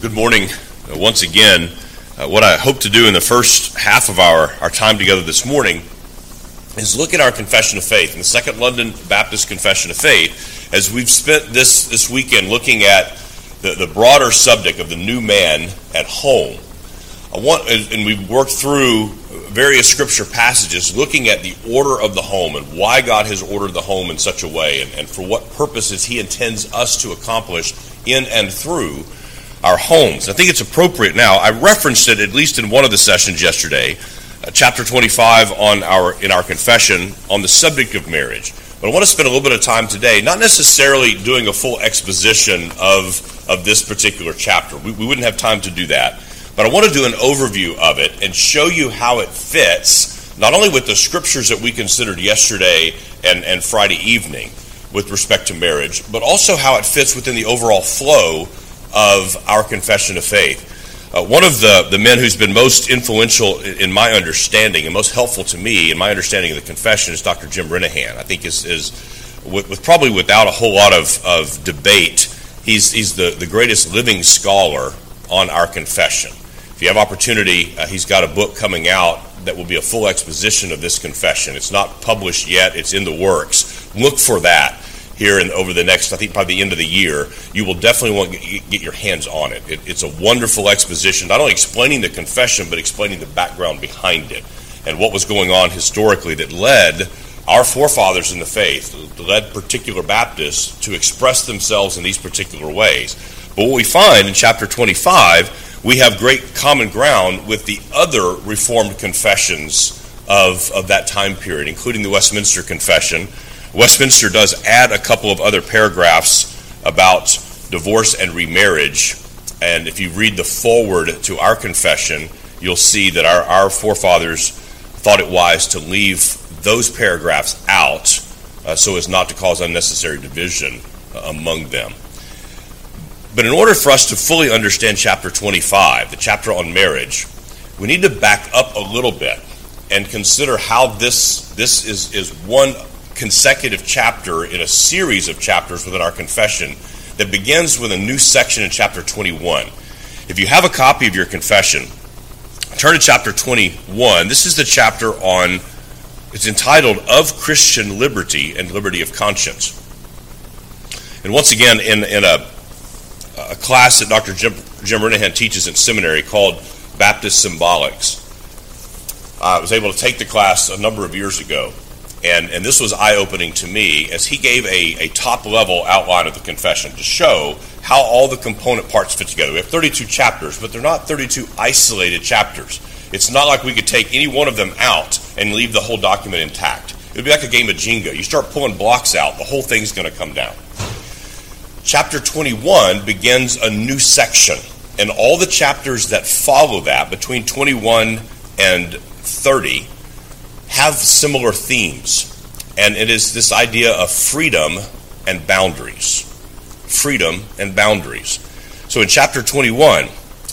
Good morning. Once again, what I hope to do in the first half of our time together this morning is look at our confession of faith, in the Second London Baptist Confession of Faith, as we've spent this weekend looking at the broader subject of the new man at home. And we've worked through various scripture passages looking at the order of the home and why God has ordered the home in such a way and for what purposes he intends us to accomplish in and through our homes. I think it's appropriate now. I referenced it at least in one of the sessions yesterday, chapter 25 in our confession on the subject of marriage. But I want to spend a little bit of time today, not necessarily doing a full exposition of this particular chapter. We wouldn't have time to do that. But I want to do an overview of it and show you how it fits, not only with the scriptures that we considered yesterday and Friday evening with respect to marriage, but also how it fits within the overall flow of our confession of faith. One of the men who's been most influential in my understanding and most helpful to me in my understanding of the confession is Dr. Jim Renihan. I think is probably without a whole lot of debate, he's the greatest living scholar on our confession. If you have opportunity, he's got a book coming out that will be a full exposition of this confession. It's not published yet, it's in the works. Look for that here over the next, I think probably the end of the year. You will definitely want to get your hands on it. It's a wonderful exposition, not only explaining the confession, but explaining the background behind it and what was going on historically that led our forefathers in the faith, led particular Baptists to express themselves in these particular ways. But what we find in chapter 25, we have great common ground with the other Reformed confessions of that time period, including the Westminster Confession. Westminster does add a couple of other paragraphs about divorce and remarriage, and if you read the foreword to our confession, you'll see that our forefathers thought it wise to leave those paragraphs out so as not to cause unnecessary division among them. But in order for us to fully understand chapter 25, the chapter on marriage, we need to back up a little bit and consider how this is one consecutive chapter in a series of chapters within our confession that begins with a new section in chapter 21. If you have a copy of your confession, turn to chapter 21. This is the chapter it's entitled Of Christian Liberty and Liberty of Conscience. And once again, in a class that Dr. Jim Renihan teaches in seminary called Baptist Symbolics, I was able to take the class a number of years ago. And this was eye-opening to me as he gave a top-level outline of the confession to show how all the component parts fit together. We have 32 chapters, but they're not 32 isolated chapters. It's not like we could take any one of them out and leave the whole document intact. It would be like a game of Jenga. You start pulling blocks out, the whole thing's going to come down. Chapter 21 begins a new section, and all the chapters that follow that, between 21 and 30, have similar themes, and it is this idea of freedom and boundaries. Freedom and boundaries. So in chapter 21,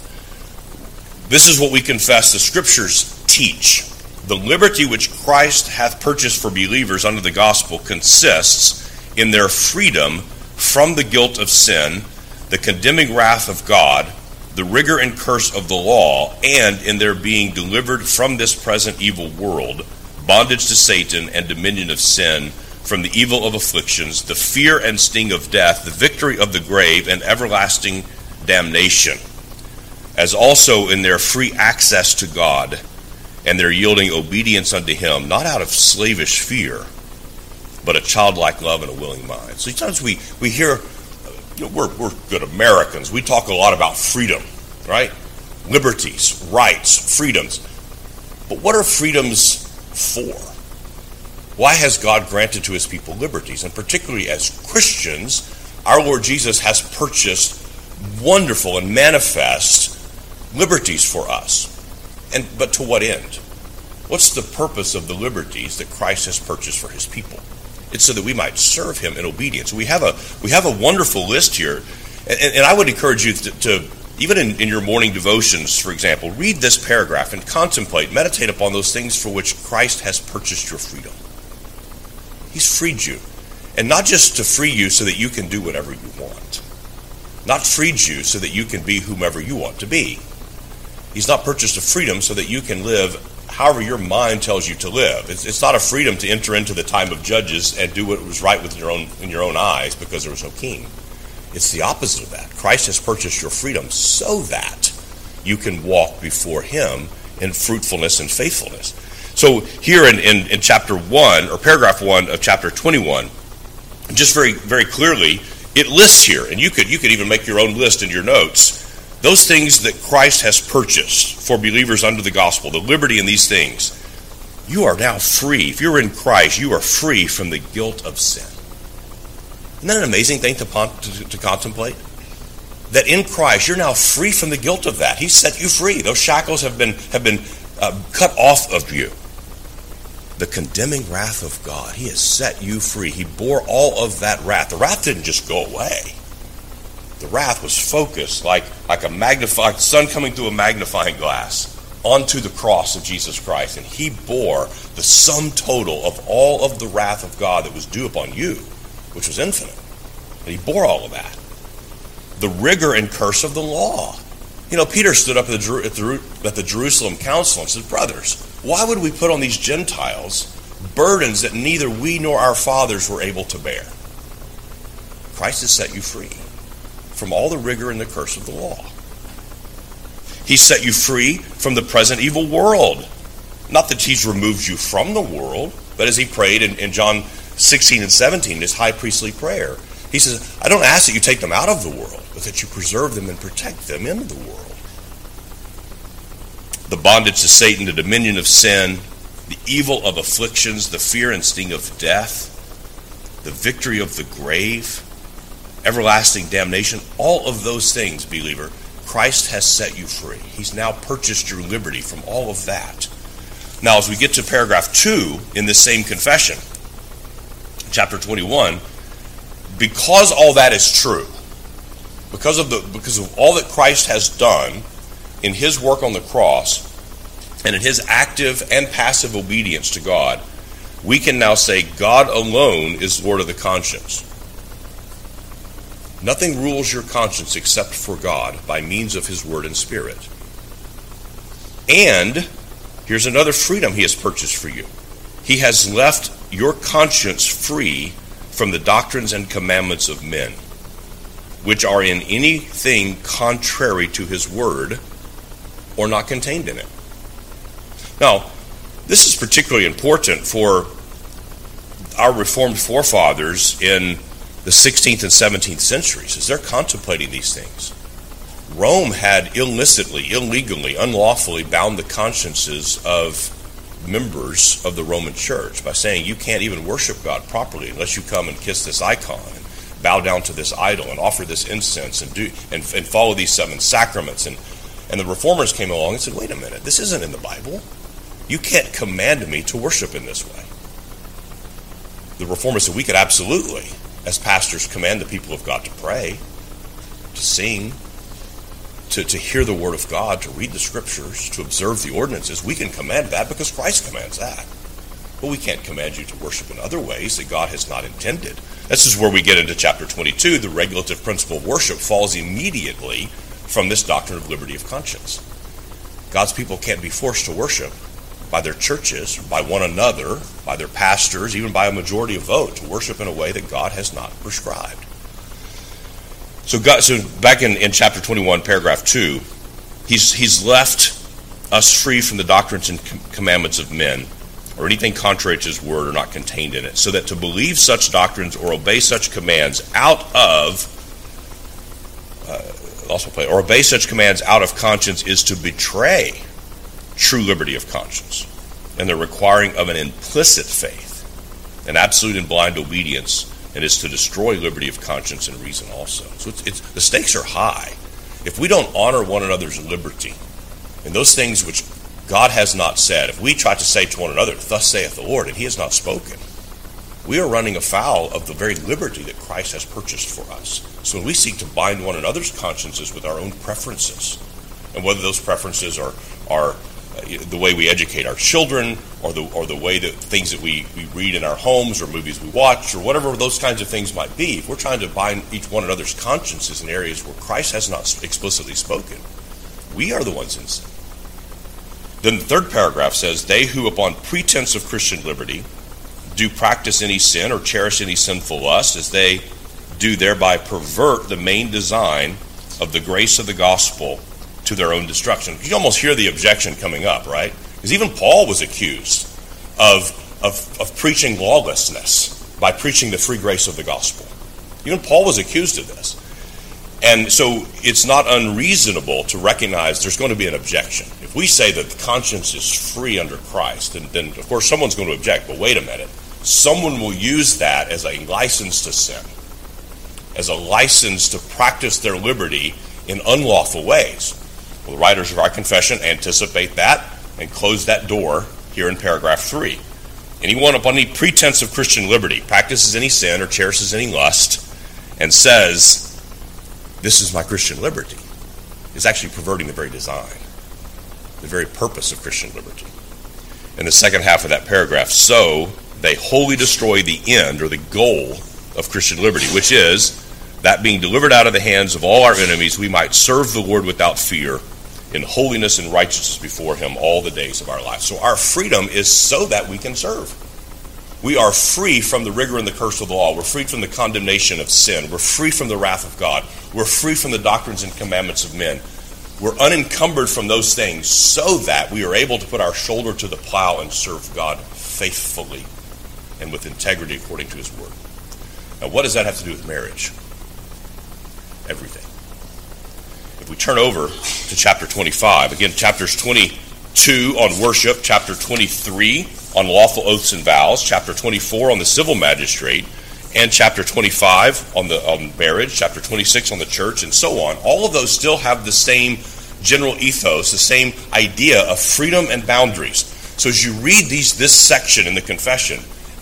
this is what we confess the scriptures teach. The liberty which Christ hath purchased for believers under the gospel consists in their freedom from the guilt of sin, the condemning wrath of God, the rigor and curse of the law, and in their being delivered from this present evil world, bondage to Satan and dominion of sin, from the evil of afflictions, the fear and sting of death, the victory of the grave, and everlasting damnation, as also in their free access to God and their yielding obedience unto him, not out of slavish fear, but a childlike love and a willing mind. So sometimes we hear, we're good Americans. We talk a lot about freedom, right? Liberties, rights, freedoms. But what are freedoms for? Why has God granted to his people liberties? And particularly as Christians, our Lord Jesus has purchased wonderful and manifest liberties for us. But to what end? What's the purpose of the liberties that Christ has purchased for his people? It's so that we might serve him in obedience. We have a wonderful list here, and I would encourage you to even in your morning devotions, for example, read this paragraph and contemplate, meditate upon those things for which Christ has purchased your freedom. He's freed you, and not just to free you so that you can do whatever you want. not freed you so that you can be whomever you want to be. He's not purchased a freedom so that you can live however your mind tells you to live. It's not a freedom to enter into the time of judges and do what was right in your own eyes because there was no king. It's the opposite of that. Christ has purchased your freedom so that you can walk before him in fruitfulness and faithfulness. So here in chapter 1, or paragraph 1 of chapter 21, just very, very clearly, it lists here, and you could even make your own list in your notes, those things that Christ has purchased for believers under the gospel, the liberty in these things. You are now free. If you're in Christ, you are free from the guilt of sin. Isn't that an amazing thing to contemplate? That in Christ, you're now free from the guilt of that. He set you free. Those shackles have been cut off of you. The condemning wrath of God, he has set you free. He bore all of that wrath. The wrath didn't just go away. The wrath was focused like a sun coming through a magnifying glass onto the cross of Jesus Christ. And he bore the sum total of all of the wrath of God that was due upon you, which was infinite. And he bore all of that. The rigor and curse of the law. You know, Peter stood up at the Jerusalem council and said, brothers, why would we put on these Gentiles burdens that neither we nor our fathers were able to bear? Christ has set you free from all the rigor and the curse of the law. He set you free from the present evil world. Not that he's removed you from the world, but as he prayed in John 16 and 17, his high priestly prayer, he says, I don't ask that you take them out of the world, but that you preserve them and protect them in the world. The bondage to Satan, the dominion of sin, the evil of afflictions, the fear and sting of death, the victory of the grave, everlasting damnation, all of those things, believer, Christ has set you free. He's now purchased your liberty from all of that. Now, as we get to paragraph 2 in this same confession, chapter 21, because all that is true, because of all that Christ has done in his work on the cross and in his active and passive obedience to God, we can now say God alone is Lord of the conscience. Nothing rules your conscience except for God by means of his word and spirit. And here's another freedom he has purchased for you. He has left your conscience free from the doctrines and commandments of men, which are in anything contrary to his word or not contained in it. Now, this is particularly important for our Reformed forefathers in the 16th and 17th centuries as they're contemplating these things. Rome had illicitly, illegally, unlawfully bound the consciences of members of the Roman Church by saying you can't even worship God properly unless you come and kiss this icon and bow down to this idol and offer this incense and follow these 7 sacraments. And the reformers came along and said, wait a minute, this isn't in the Bible. You can't command me to worship in this way. The reformers said we could absolutely, as pastors, command the people of God to pray, to sing, to hear the word of God, to read the scriptures, to observe the ordinances. We can command that because Christ commands that. But we can't command you to worship in other ways that God has not intended. This is where we get into chapter 22. The regulative principle of worship falls immediately from this doctrine of liberty of conscience. God's people can't be forced to worship by their churches, by one another, by their pastors, even by a majority of vote, to worship in a way that God has not prescribed. So back in chapter 21, paragraph 2, he's left us free from the doctrines and commandments of men, or anything contrary to his word or not contained in it, so that to believe such doctrines or obey such commands out of conscience is to betray true liberty of conscience and the requiring of an implicit faith, an absolute and blind obedience, and is to destroy liberty of conscience and reason also. So the stakes are high. If we don't honor one another's liberty and those things which God has not said, if we try to say to one another, thus saith the Lord, and he has not spoken, we are running afoul of the very liberty that Christ has purchased for us. So when we seek to bind one another's consciences with our own preferences, and whether those preferences are the way we educate our children, or the way that things that we read in our homes, or movies we watch, or whatever those kinds of things might be, if we're trying to bind each one another's consciences in areas where Christ has not explicitly spoken, we are the ones in sin. Then the third paragraph says, they who upon pretense of Christian liberty do practice any sin or cherish any sinful lust, as they do thereby pervert the main design of the grace of the gospel to their own destruction. You almost hear the objection coming up, right? Because even Paul was accused of preaching lawlessness by preaching the free grace of the gospel. Even Paul was accused of this. And so it's not unreasonable to recognize there's going to be an objection. If we say that the conscience is free under Christ, then of course someone's going to object, but wait a minute. Someone will use that as a license to sin, as a license to practice their liberty in unlawful ways. Well, the writers of our confession anticipate that and close that door here in paragraph 3. Anyone upon any pretense of Christian liberty practices any sin or cherishes any lust and says, this is my Christian liberty, is actually perverting the very design, the very purpose of Christian liberty. In the second half of that paragraph, so they wholly destroy the end or the goal of Christian liberty, which is that being delivered out of the hands of all our enemies, we might serve the Lord without fear, in holiness and righteousness before him all the days of our life. So our freedom is so that we can serve. We are free from the rigor and the curse of the law. We're free from the condemnation of sin. We're free from the wrath of God. We're free from the doctrines and commandments of men. We're unencumbered from those things so that we are able to put our shoulder to the plow and serve God faithfully and with integrity according to his word. Now, what does that have to do with marriage? Everything. If we turn over to chapter 25, again, chapters 22 on worship, chapter 23 on lawful oaths and vows, chapter 24 on the civil magistrate, and chapter 25 on marriage, chapter 26 on the church, and so on. All of those still have the same general ethos, the same idea of freedom and boundaries. So as you read this section in the confession,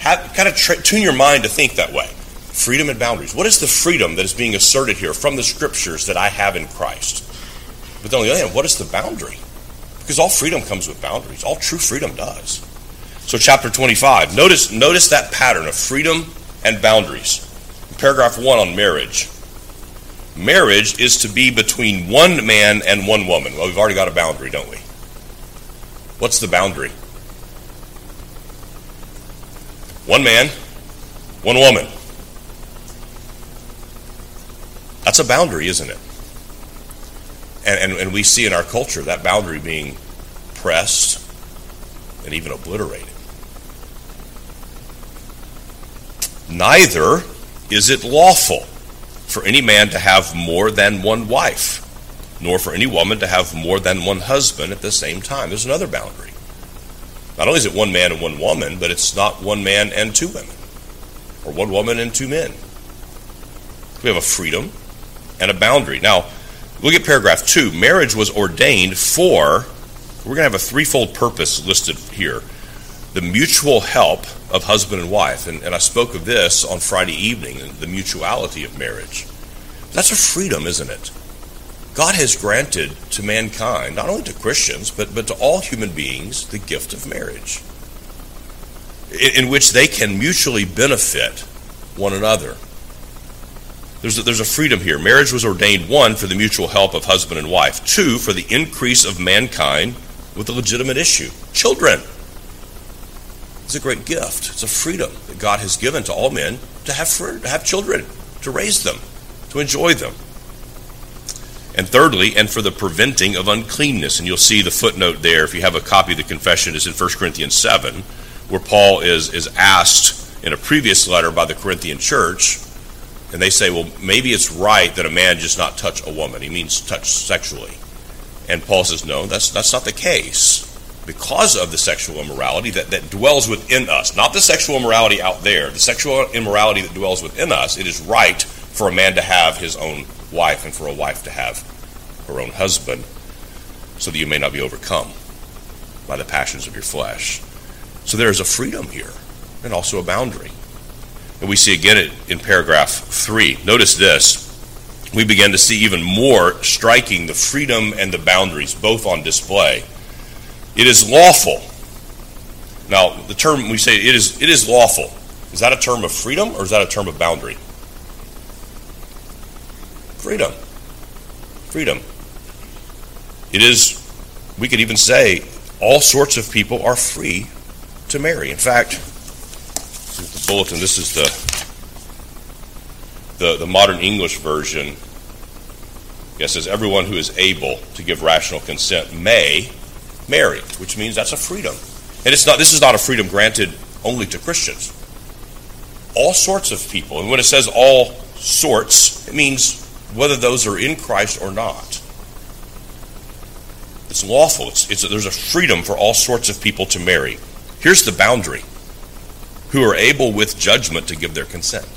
tune your mind to think that way. Freedom and boundaries. What is the freedom that is being asserted here from the scriptures that I have in Christ? But on the other hand, what is the boundary? Because all freedom comes with boundaries. All true freedom does. So chapter 25, notice that pattern of freedom and boundaries. Paragraph 1 on marriage. Marriage is to be between one man and one woman. Well, we've already got a boundary, don't we? What's the boundary? One man, one woman. That's a boundary, isn't it? And we see in our culture that boundary being pressed and even obliterated. Neither is it lawful for any man to have more than one wife, nor for any woman to have more than one husband at the same time. There's another boundary. Not only is it one man and one woman, but it's not one man and two women, or one woman and two men. We have a freedom and a boundary. Now, look at paragraph 2. Marriage was ordained for, we're going to have a threefold purpose listed here. The mutual help of husband and wife. And I spoke of this on Friday evening, the mutuality of marriage. That's a freedom, isn't it? God has granted to mankind, not only to Christians, but to all human beings, the gift of marriage, in which they can mutually benefit one another. There's a freedom here. Marriage was ordained, 1, for the mutual help of husband and wife. 2, for the increase of mankind with a legitimate issue. Children. It's a great gift. It's a freedom that God has given to all men to have children, to raise them, to enjoy them. And thirdly, and for the preventing of uncleanness. And you'll see the footnote there, if you have a copy of the confession, is in 1 Corinthians 7, where Paul is asked in a previous letter by the Corinthian church, and they say, well, maybe it's right that a man just not touch a woman. He means touch sexually. And Paul says, no, that's not the case. Because of the sexual immorality that dwells within us, not the sexual immorality out there, the sexual immorality that dwells within us, it is right for a man to have his own wife and for a wife to have her own husband, so that you may not be overcome by the passions of your flesh. So there is a freedom here and also a boundary. And we see again in paragraph 3. Notice this. We begin to see even more striking the freedom and the boundaries both on display. It is lawful. Now, the term we say, it is lawful. Is that a term of freedom or is that a term of boundary? Freedom. Freedom. It is, we could even say, all sorts of people are free to marry. In fact, the bulletin, this is the modern English version. It says everyone who is able to give rational consent may marry, which means that's a freedom. And this is not a freedom granted only to Christians. All sorts of people. And when it says all sorts, it means whether those are in Christ or not. It's lawful. There's a freedom for all sorts of people to marry. Here's the boundary. Who are able with judgment to give their consent.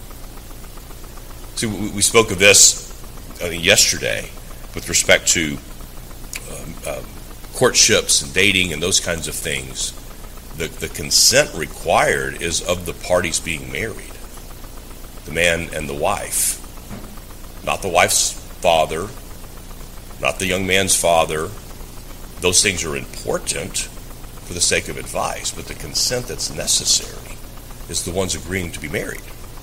See, we spoke of this yesterday with respect to courtships and dating and those kinds of things. The consent required is of the parties being married, the man and the wife, not the wife's father, not the young man's father. Those things are important for the sake of advice, but the consent that's necessary is the ones agreeing to be married.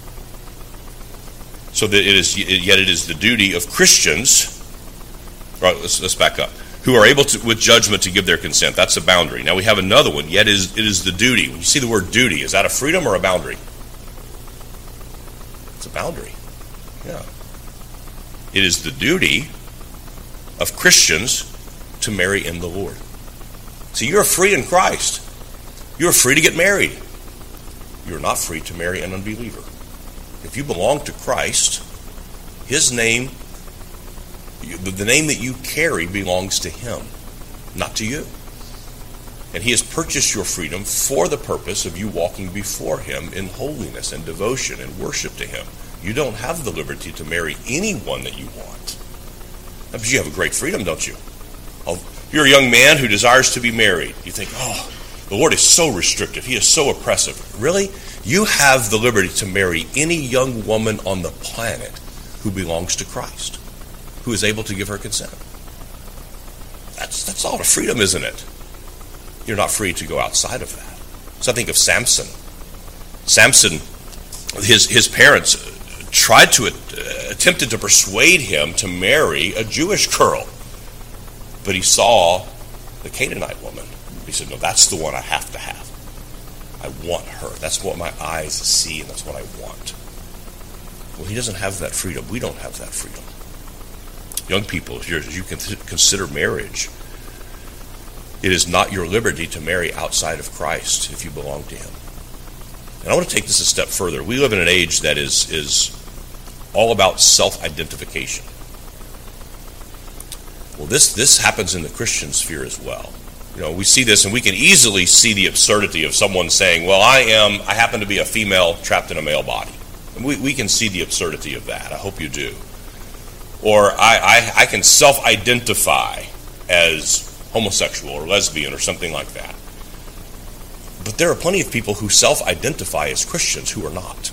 So that it is the duty of Christians. Right, let's back up. Who are able to, with judgment, to give their consent. That's a boundary. Now we have another one. Yet it is the duty. When you see the word duty, is that a freedom or a boundary? It's a boundary. Yeah. It is the duty of Christians to marry in the Lord. See, you're free in Christ. You're free to get married. You're not free to marry an unbeliever. If you belong to Christ, his name, the name that you carry belongs to him, not to you. And he has purchased your freedom for the purpose of you walking before him in holiness and devotion and worship to him. You don't have the liberty to marry anyone that you want. But you have a great freedom, don't you? You're a young man who desires to be married. You think, oh, the Lord is so restrictive. He is so oppressive. Really? You have the liberty to marry any young woman on the planet who belongs to Christ, who is able to give her consent. That's all the freedom, isn't it? You're not free to go outside of that. So I think of Samson. Samson, his parents attempted to persuade him to marry a Jewish girl. But he saw the Canaanite woman. He said, no, that's the one I have to have. I want her. That's what my eyes see, and that's what I want. Well, he doesn't have that freedom. We don't have that freedom. Young people, as you consider marriage, it is not your liberty to marry outside of Christ if you belong to him. And I want to take this a step further. We live in an age that is all about self-identification. Well, this happens in the Christian sphere as well. You know, we see this, and we can easily see the absurdity of someone saying, well, I happen to be a female trapped in a male body. And we can see the absurdity of that. I hope you do. Or I can self-identify as homosexual or lesbian or something like that. But there are plenty of people who self-identify as Christians who are not.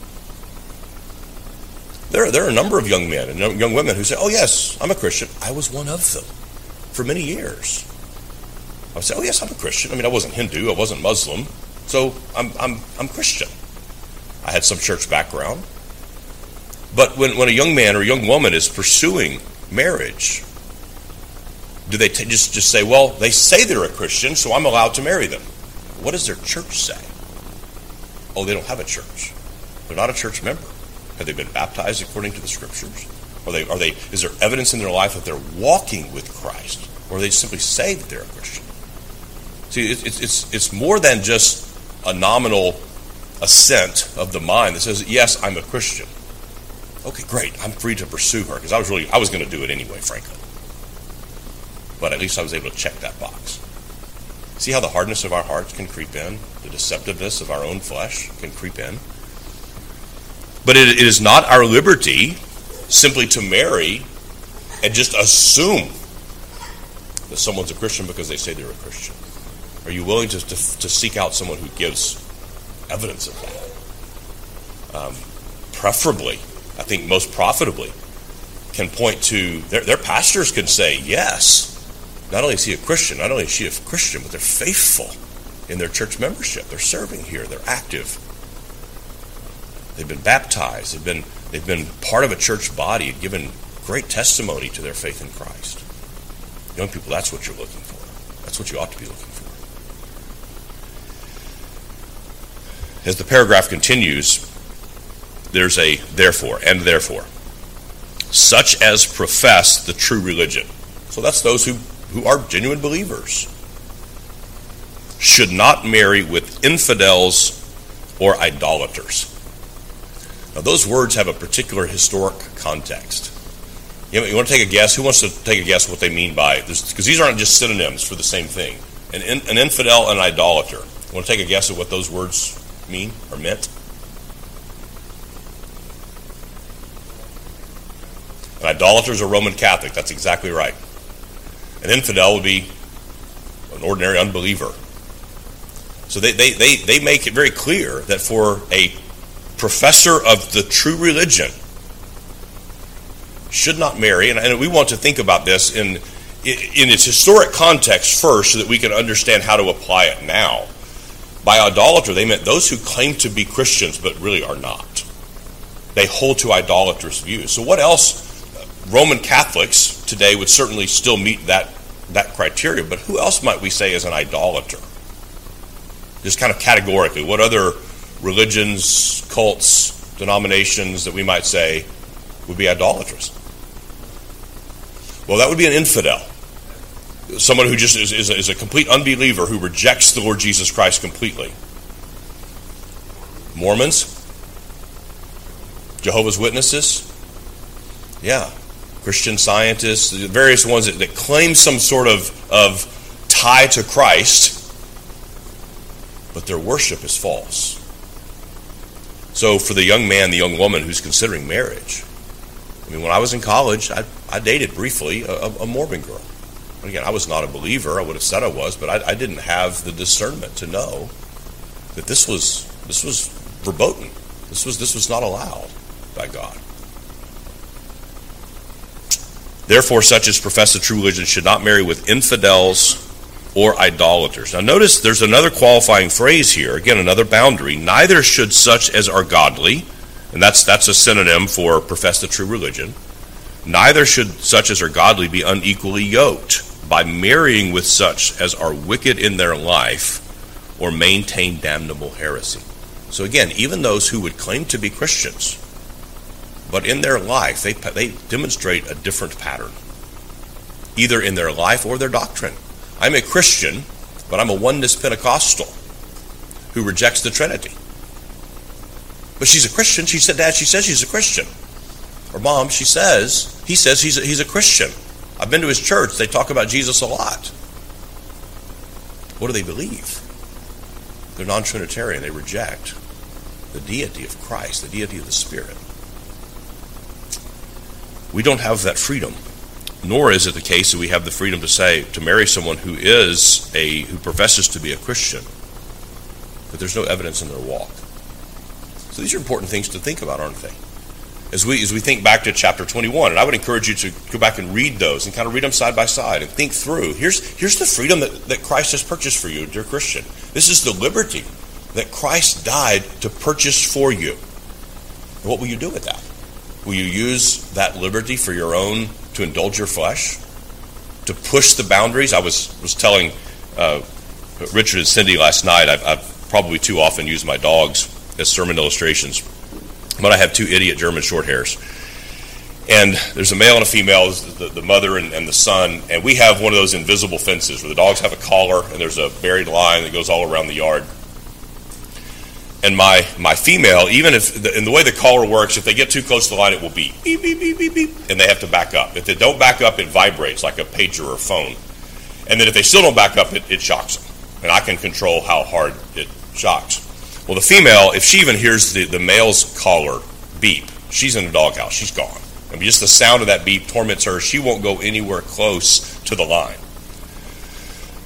There are a number of young men and young women who say, oh yes, I'm a Christian. I was one of them for many years. I would say, oh yes, I'm a Christian. I mean, I wasn't Hindu, I wasn't Muslim, so I'm Christian. I had some church background. But when a young man or a young woman is pursuing marriage, do they just say, well, they say they're a Christian, so I'm allowed to marry them? What does their church say? Oh, they don't have a church. They're not a church member. Have they been baptized according to the Scriptures? Is there evidence in their life that they're walking with Christ? Or they simply say that they're a Christian? See, it's more than just a nominal assent of the mind that says, yes, I'm a Christian. Okay, great. I'm free to pursue her, because I was going to do it anyway, frankly. But at least I was able to check that box. See how the hardness of our hearts can creep in? The deceptiveness of our own flesh can creep in? But it is not our liberty simply to marry and just assume that someone's a Christian because they say they're a Christian. Are you willing to seek out someone who gives evidence of that? Preferably, I think most profitably, can point to, their pastors can say, yes, Not only is he a Christian, not only is she a Christian, but they're faithful in their church membership. They're serving here. They're active. They've been baptized. They've been part of a church body and given great testimony to their faith in Christ. Young people, that's what you're looking for. That's what you ought to be looking for. As the paragraph continues, there's a therefore, and therefore. Such as profess the true religion. So that's those who are genuine believers. Should not marry with infidels or idolaters. Now those words have a particular historic context. You want to take a guess? Who wants to take a guess what they mean by this? Because these aren't just synonyms for the same thing. An infidel and an idolater. You want to take a guess at what those words mean or meant? An idolater is a Roman Catholic. That's exactly right. An infidel would be an ordinary unbeliever. So they make it very clear that for a professor of the true religion should not marry, and we want to think about this in its historic context first so that we can understand how to apply it now. By idolater, they meant those who claim to be Christians but really are not. They hold to idolatrous views. So what else? Roman Catholics today would certainly still meet that criteria, but who else might we say is an idolater? Just kind of categorically, what other religions, cults, denominations that we might say would be idolatrous? Well, that would be an infidel. Someone who just is a complete unbeliever who rejects the Lord Jesus Christ completely. Mormons? Jehovah's Witnesses? Yeah. Christian Scientists, the various ones that claim some sort of tie to Christ, but their worship is false. So for the young man, the young woman who's considering marriage, I mean, when I was in college, I dated briefly a Mormon girl. And again, I was not a believer. I would have said I was, but I didn't have the discernment to know that this was verboten. This was not allowed by God. Therefore, such as profess the true religion should not marry with infidels or idolaters. Now notice there's another qualifying phrase here. Again, another boundary. Neither should such as are godly, and that's a synonym for profess the true religion. Neither should such as are godly be unequally yoked by marrying with such as are wicked in their life or maintain damnable heresy. So again, even those who would claim to be Christians, but in their life, they demonstrate a different pattern, either in their life or their doctrine. I'm a Christian, but I'm a oneness Pentecostal who rejects the Trinity. But she's a Christian. She said, Dad, she says she's a Christian. Or Mom, he says he's a Christian. I've been to his church. They talk about Jesus a lot. What do they believe? They're non-Trinitarian. They reject the deity of Christ, the deity of the Spirit. We don't have that freedom, nor is it the case that we have the freedom to marry someone who professes to be a Christian, but there's no evidence in their walk. So these are important things to think about, aren't they? As we think back to chapter 21, and I would encourage you to go back and read those and kind of read them side by side and think through. Here's the freedom that Christ has purchased for you, dear Christian. This is the liberty that Christ died to purchase for you. And what will you do with that? Will you use that liberty for your own, to indulge your flesh? To push the boundaries? I was telling Richard and Cindy last night, I've probably too often used my dogs as sermon illustrations, but I have two idiot German short hairs. And there's a male and a female, the mother and the son, and we have one of those invisible fences where the dogs have a collar and there's a buried line that goes all around the yard. And my female, even if, in the way the collar works, if they get too close to the line, it will beep, beep, beep, beep, beep, beep, and they have to back up. If they don't back up, it vibrates like a pager or a phone. And then if they still don't back up, it shocks them. And I can control how hard it shocks. Well, the female, if she even hears the male's collar beep, she's in the doghouse. She's gone. I mean, just the sound of that beep torments her. She won't go anywhere close to the line.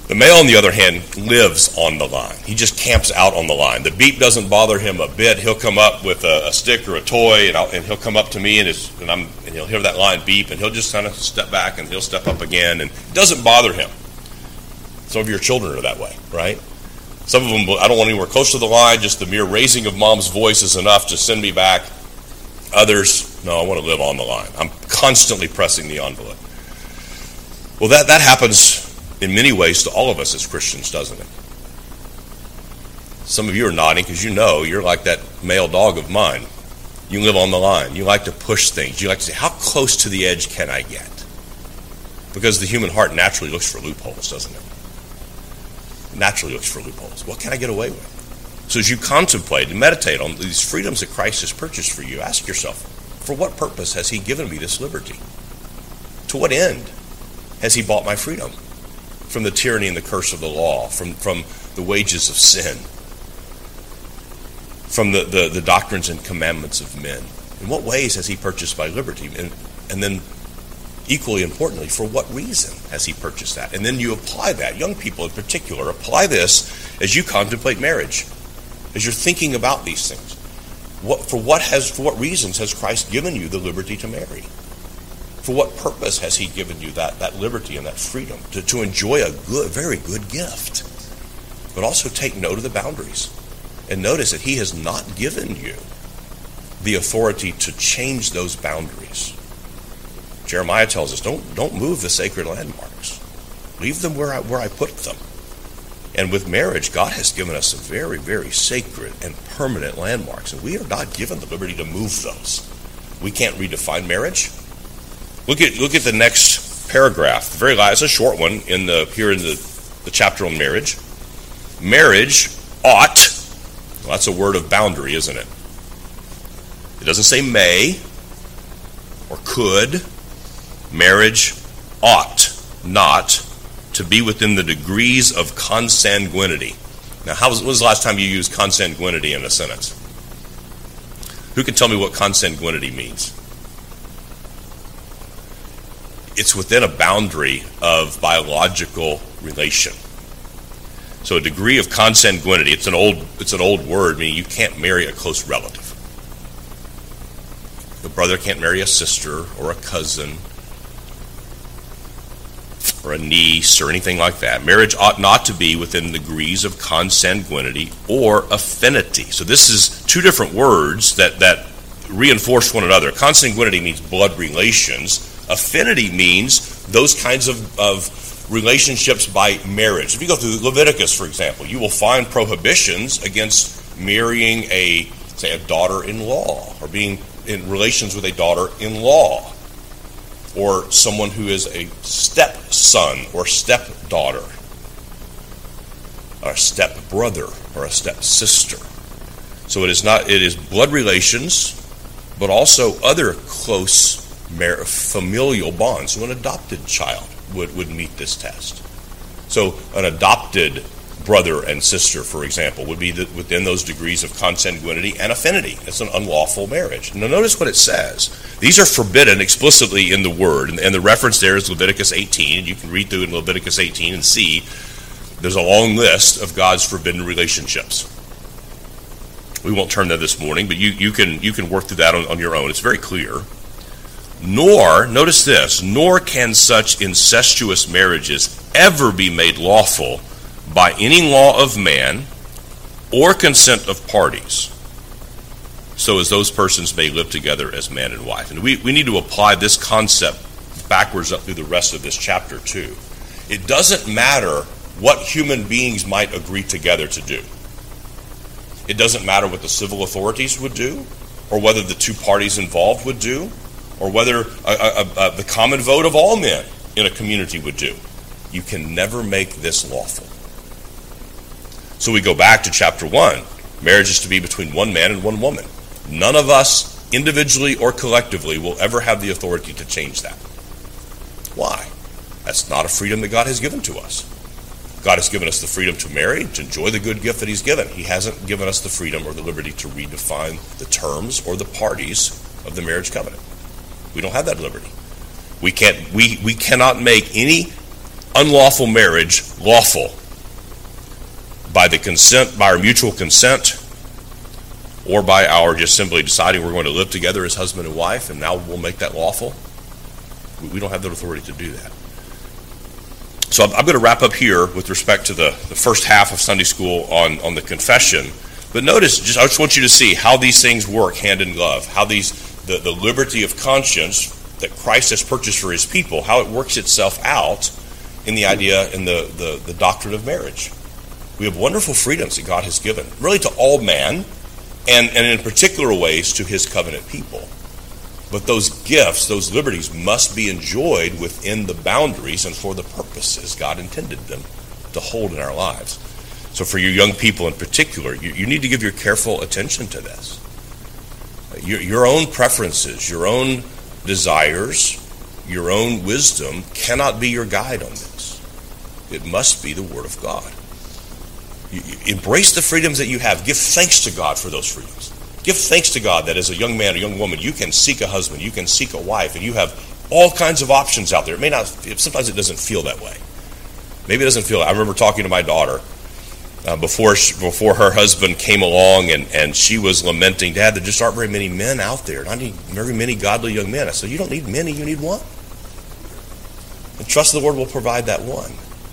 The male, on the other hand, lives on the line. He just camps out on the line. The beep doesn't bother him a bit. He'll come up with a stick or a toy, and he'll come up to me, and he'll hear that line beep, and he'll just kind of step back, and he'll step up again, and it doesn't bother him. Some of your children are that way, right? Some of them, I don't want anywhere close to the line. Just the mere raising of mom's voice is enough to send me back. Others, no, I want to live on the line. I'm constantly pressing the envelope. Well, that happens in many ways to all of us as Christians, doesn't it? Some of you are nodding because you know you're like that male dog of mine. You live on the line. You like to push things. You like to say, how close to the edge can I get? Because the human heart naturally looks for loopholes, doesn't it? Naturally looks for loopholes. What can I get away with? So as you contemplate and meditate on these freedoms that Christ has purchased for you, ask yourself, for what purpose has he given me this liberty? To what end has he bought my freedom from the tyranny and the curse of the law, from the wages of sin, from the doctrines and commandments of men? In what ways has he purchased my liberty? And then, equally importantly, for what reason has he purchased that? And then you apply that. Young people in particular, apply this as you contemplate marriage, as you're thinking about these things. For what reasons has Christ given you the liberty to marry? For what purpose has he given you that liberty and that freedom to enjoy a very good gift? But also take note of the boundaries. And notice that he has not given you the authority to change those boundaries. Jeremiah tells us, don't move the sacred landmarks. Leave them where I put them. And with marriage, God has given us some very, very sacred and permanent landmarks, and we are not given the liberty to move those. We can't redefine marriage. Look at the next paragraph. The very last, a short one here in the chapter on marriage. Marriage ought. Well, that's a word of boundary, isn't it? It doesn't say may or could. Marriage ought not to be within the degrees of consanguinity. Now, when was the last time you used consanguinity in a sentence? Who can tell me what consanguinity means? It's within a boundary of biological relation. So a degree of consanguinity, it's an old word, meaning you can't marry a close relative. A brother can't marry a sister or a cousin or a niece or anything like that. Marriage ought not to be within degrees of consanguinity or affinity. So this is two different words that reinforce one another. Consanguinity means blood relations. Affinity means those kinds of relationships by marriage. If you go through Leviticus, for example, you will find prohibitions against marrying a daughter-in-law or being in relations with a daughter-in-law or someone who is a stepson or stepdaughter or a stepbrother or a stepsister. So it is blood relations, but also other close familial bonds. So an adopted child would meet this test. So an adopted brother and sister, for example, would be within those degrees of consanguinity and affinity. It's an unlawful marriage. Now notice what it says. These are forbidden explicitly in the Word, and the reference there is Leviticus 18, and you can read through in Leviticus 18 and see there's a long list of God's forbidden relationships. We won't turn there this morning, but you can work through that on your own. It's very clear. Notice this, nor can such incestuous marriages ever be made lawful by any law of man or consent of parties, so as those persons may live together as man and wife. And we need to apply this concept backwards up through the rest of this chapter too. It doesn't matter what human beings might agree together to do. It doesn't matter what the civil authorities would do, or whether the two parties involved would do, or whether the common vote of all men in a community would do. You can never make this lawful. So we go back to chapter 1. Marriage is to be between one man and one woman. None of us, individually or collectively, will ever have the authority to change that. Why? That's not a freedom that God has given to us. God has given us the freedom to marry, to enjoy the good gift that he's given. He hasn't given us the freedom or the liberty to redefine the terms or the parties of the marriage covenant. We don't have that liberty. We cannot make any unlawful marriage lawful by our mutual consent, or by our just simply deciding we're going to live together as husband and wife, and now we'll make that lawful? We don't have the authority to do that. So I'm going to wrap up here with respect to the first half of Sunday school on the confession. But notice, I just want you to see how these things work hand in glove, how the liberty of conscience that Christ has purchased for his people, how it works itself out in the idea, in the doctrine of marriage. We have wonderful freedoms that God has given, really to all man, and in particular ways to his covenant people. But those gifts, those liberties, must be enjoyed within the boundaries and for the purposes God intended them to hold in our lives. So for you young people in particular, you need to give your careful attention to this. Your own preferences, your own desires, your own wisdom cannot be your guide on this. It must be the Word of God. You embrace the freedoms that you have. Give thanks to God for those freedoms. Give thanks to God that as a young man or young woman, you can seek a husband, you can seek a wife, and you have all kinds of options out there. It may not, sometimes it doesn't feel that way. Maybe it doesn't feel. I remember talking to my daughter before her husband came along, and she was lamenting, "Dad, there just aren't very many men out there. And I need very many godly young men." I said, "You don't need many, you need one. And trust the Lord will provide that one."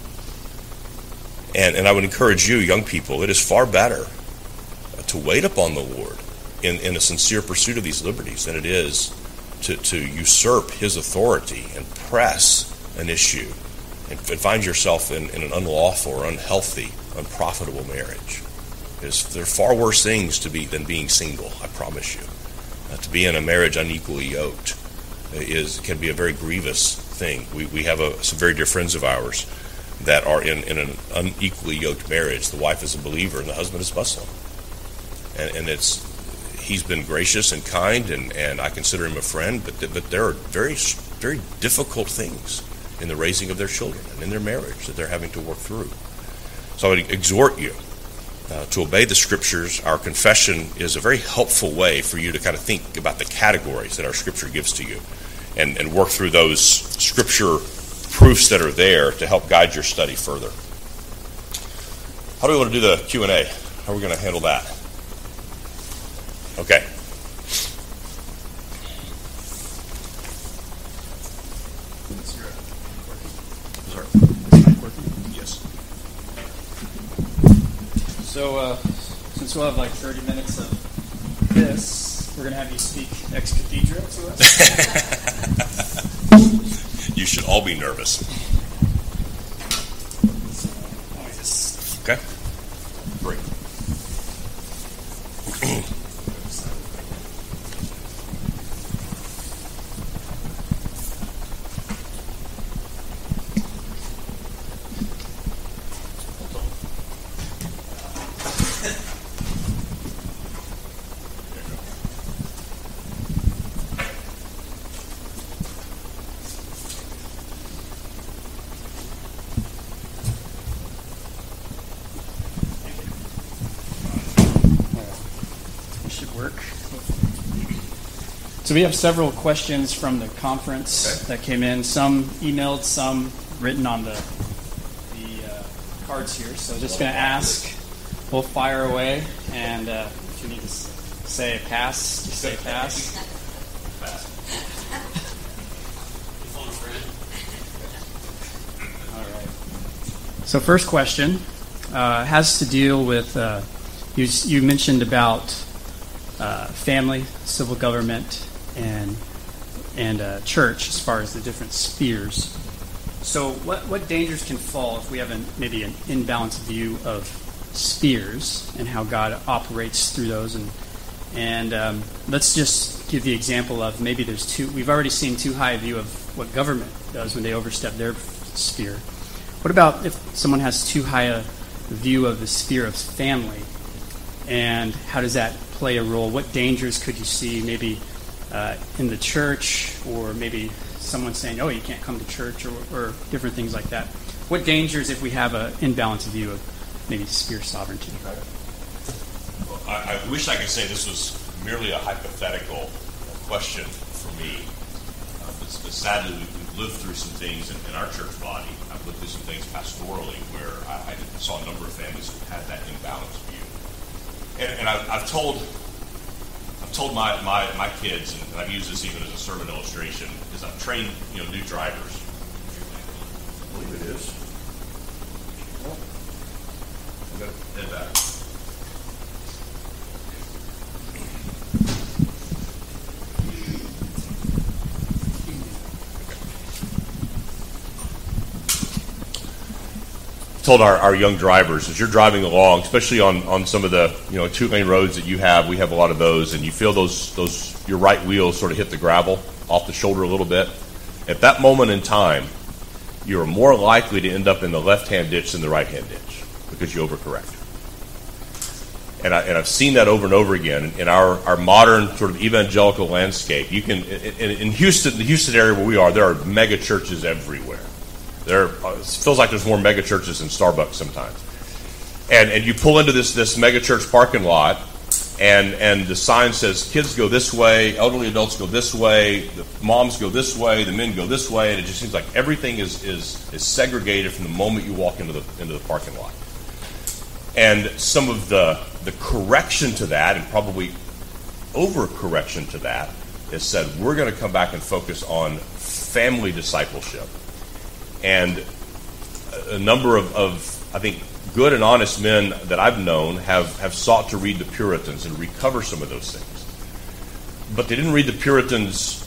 And I would encourage you, young people, it is far better to wait upon the Lord in a sincere pursuit of these liberties than it is to usurp his authority and press an issue and find yourself in an unlawful or unhealthy, unprofitable marriage. There are far worse things than being single, I promise you. To be in a marriage unequally yoked can be a very grievous thing. We have some very dear friends of ours that are in an unequally yoked marriage. The wife is a believer and the husband is Muslim. And he's been gracious and kind, and I consider him a friend, but there are very, very difficult things in the raising of their children and in their marriage that they're having to work through. So I would exhort you to obey the Scriptures. Our confession is a very helpful way for you to kind of think about the categories that our Scripture gives to you and work through those Scripture proofs that are there to help guide your study further. How do we want to do the Q&A? How are we going to handle that? Okay. Yes. So, since we'll have like 30 minutes of this, we're going to have you speak ex cathedra to us. You should all be nervous. Okay. Great. So we have several questions from the conference that came in, some emailed, some written on the cards here. So just going to ask, we'll fire away, and if you need to say pass, just say pass. All right. So first question has to deal with, you mentioned about family, civil government, and church as far as the different spheres. So what dangers can fall if we have maybe an imbalanced view of spheres and how God operates through those? And let's just give the example of maybe there's we've already seen too high a view of what government does when they overstep their sphere. What about if someone has too high a view of the sphere of family, and how does that play a role? What dangers could you see maybe in the church, or maybe someone saying, "Oh, you can't come to church," or different things like that? What dangers if we have an imbalanced view of maybe sphere sovereignty? Well, I wish I could say this was merely a hypothetical question for me, but sadly we've lived through some things in our church body. I've lived looked at some things pastorally where I saw a number of families who had that imbalanced view. And I've told my kids, and I've used this even as a sermon illustration, is I've trained new drivers. I believe it is. Oh, I'm going to head back. Told our young drivers, as you're driving along, especially on some of the 2-lane roads that you have, we have a lot of those, and you feel those your right wheel sort of hit the gravel off the shoulder a little bit. At that moment in time, you are more likely to end up in the left-hand ditch than the right-hand ditch because you overcorrect. And I've seen that over and over again in our modern sort of evangelical landscape. You can in Houston, the Houston area where we are, there are mega churches everywhere. It feels like there's more mega churches than Starbucks sometimes. And you pull into this mega church parking lot, and the sign says kids go this way, elderly adults go this way, the moms go this way, the men go this way, and it just seems like everything is segregated from the moment you walk into the parking lot. And some of the correction to that, and probably overcorrection to that, is said we're going to come back and focus on family discipleship. And a number of I think, good and honest men that I've known have sought to read the Puritans and recover some of those things. But they didn't read the Puritans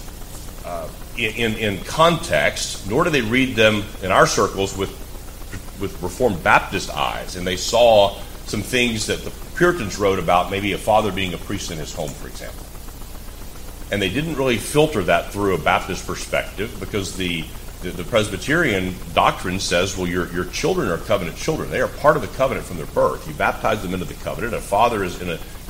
in context, nor do they read them in our circles with Reformed Baptist eyes. And they saw some things that the Puritans wrote about, maybe a father being a priest in his home, for example. And they didn't really filter that through a Baptist perspective, because the Presbyterian doctrine says, well, your children are covenant children. They are part of the covenant from their birth. You baptize them into the covenant. A father is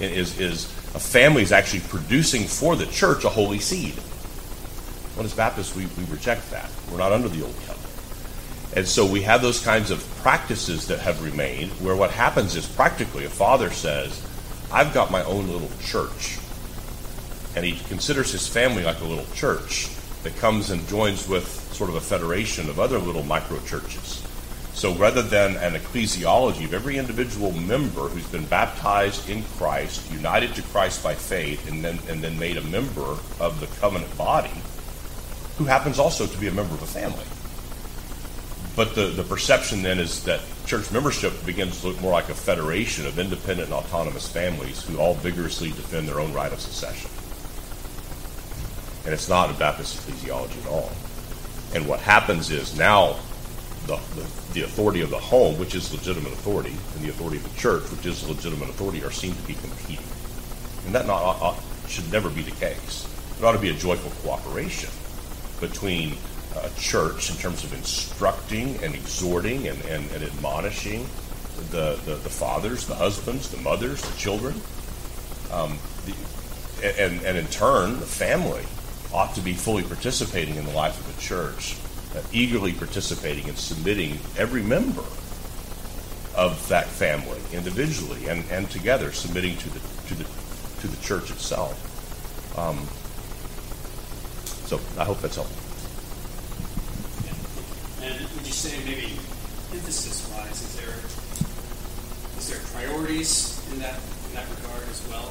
a family is actually producing for the church a holy seed. Well, as Baptists, we reject that. We're not under the old covenant. And so we have those kinds of practices that have remained, where what happens is practically a father says, I've got my own little church. And he considers his family like a little church that comes and joins with sort of a federation of other little micro churches. So rather than an ecclesiology of every individual member who's been baptized in Christ, united to Christ by faith, and then made a member of the covenant body, who happens also to be a member of a family. But the perception then is that church membership begins to look more like a federation of independent and autonomous families who all vigorously defend their own right of secession. And it's not a Baptist ecclesiology at all. And what happens is now the authority of the home, which is legitimate authority, and the authority of the church, which is legitimate authority, are seen to be competing. And that should never be the case. It ought to be a joyful cooperation between a church in terms of instructing and exhorting and admonishing the fathers, the husbands, the mothers, the children. And in turn, the family ought to be fully participating in the life of the church, eagerly participating and submitting every member of that family individually and together, submitting to the church itself. So I hope that's helpful. Yeah. And would you say, maybe emphasis-wise, is there priorities in that regard as well?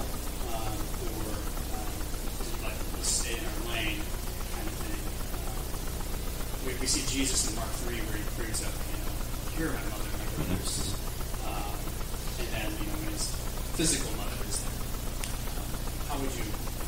Stay in our lane kind of thing. We see Jesus in Mark 3 where he brings up, here are my mother and my brothers. And then, when his physical mother is there. How would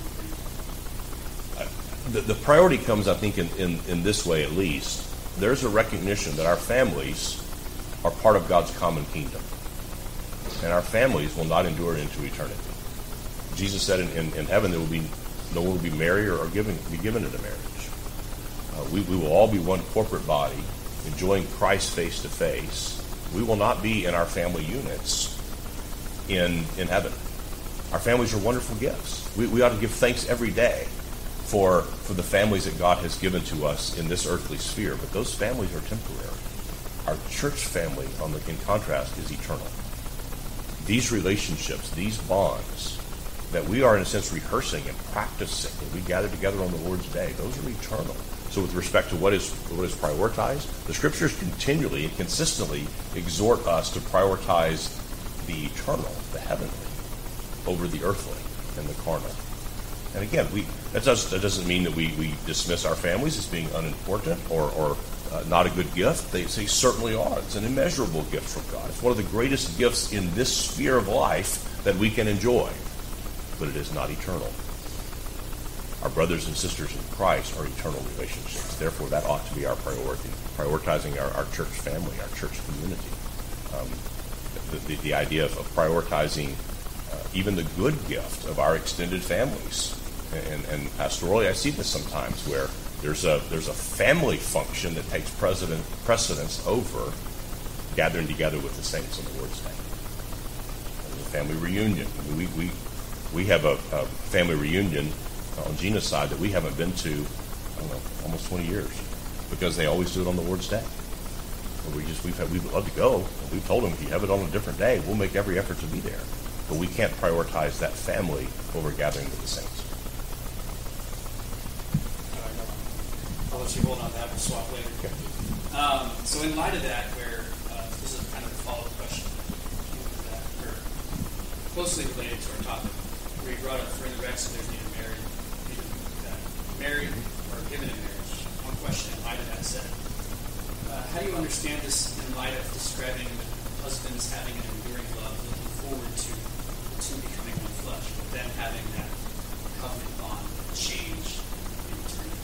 you The priority comes, I think, in this way at least. There's a recognition that our families are part of God's common kingdom. And our families will not endure into eternity. Jesus said in heaven there will be no one will be married or be given into marriage. We will all be one corporate body, enjoying Christ face to face. We will not be in our family units in heaven. Our families are wonderful gifts. We ought to give thanks every day for the families that God has given to us in this earthly sphere. But those families are temporary. Our church family, in contrast, is eternal. These relationships, these bonds, that we are, in a sense, rehearsing and practicing, and we gather together on the Lord's Day, those are eternal. So So with respect to what is prioritized, the Scriptures continually and consistently exhort us to prioritize the eternal, the heavenly, over the earthly and the carnal. And again, that doesn't mean that we dismiss our families as being unimportant or not a good gift. They certainly are. It's an immeasurable gift from God. It's one of the greatest gifts in this sphere of life that we can enjoy. But it is not eternal. Our brothers and sisters in Christ are eternal relationships. Therefore, that ought to be our priority, prioritizing our church family, our church community. The idea of prioritizing even the good gift of our extended families. And pastorally, I see this sometimes where there's a family function that takes precedence over gathering together with the saints on the Lord's Day. There's a family reunion. We have a family reunion on Gina's side that we haven't been to, I don't know, almost 20 years, because they always do it on the Lord's Day. We'd love to go. And we've told them, if you have it on a different day, we'll make every effort to be there. But we can't prioritize that family over gathering with the saints. I'll let you hold on that. We'll swap later. Okay. So in light of that, where this is kind of a follow-up question that are closely related to our topic, where you brought up for the Rex, there's neither married or given in marriage. One question in light of that said, how do you understand this in light of describing husbands having an enduring love, looking forward to becoming one flesh, but then having that covenant bond change in eternity?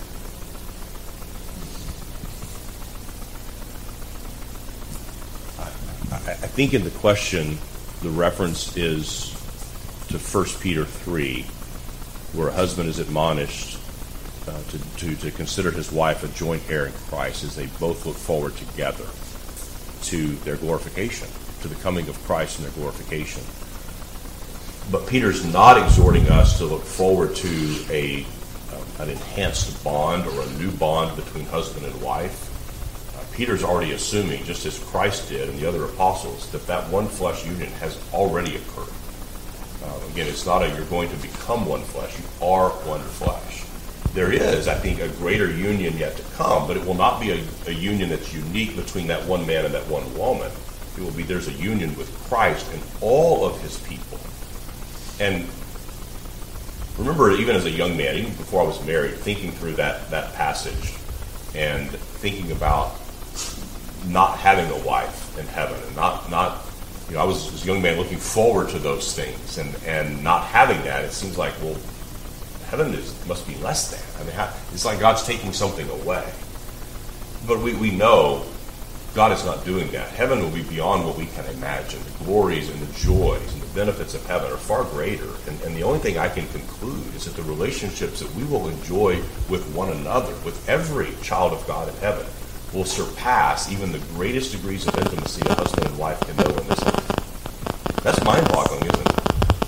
I think in the question, the reference is to 1 Peter 3, where a husband is admonished to consider his wife a joint heir in Christ as they both look forward together to their glorification, to the coming of Christ and their glorification. But Peter's not exhorting us to look forward to an enhanced bond or a new bond between husband and wife. Peter's already assuming, just as Christ did and the other apostles, that one flesh union has already occurred. Again, it's not you're going to become one flesh. You are one flesh. There is, I think, a greater union yet to come, but it will not be a union that's unique between that one man and that one woman. It will be there's a union with Christ and all of his people. And remember, even as a young man, even before I was married, thinking through that passage and thinking about not having a wife in heaven and not I was as a young man looking forward to those things and not having that. It seems like, well, heaven must be less than. I mean, it's like God's taking something away. But we know God is not doing that. Heaven will be beyond what we can imagine. The glories and the joys and the benefits of heaven are far greater. And the only thing I can conclude is that the relationships that we will enjoy with one another, with every child of God in heaven, will surpass even the greatest degrees of intimacy a husband and wife can know in this life. That's mind-boggling, isn't it?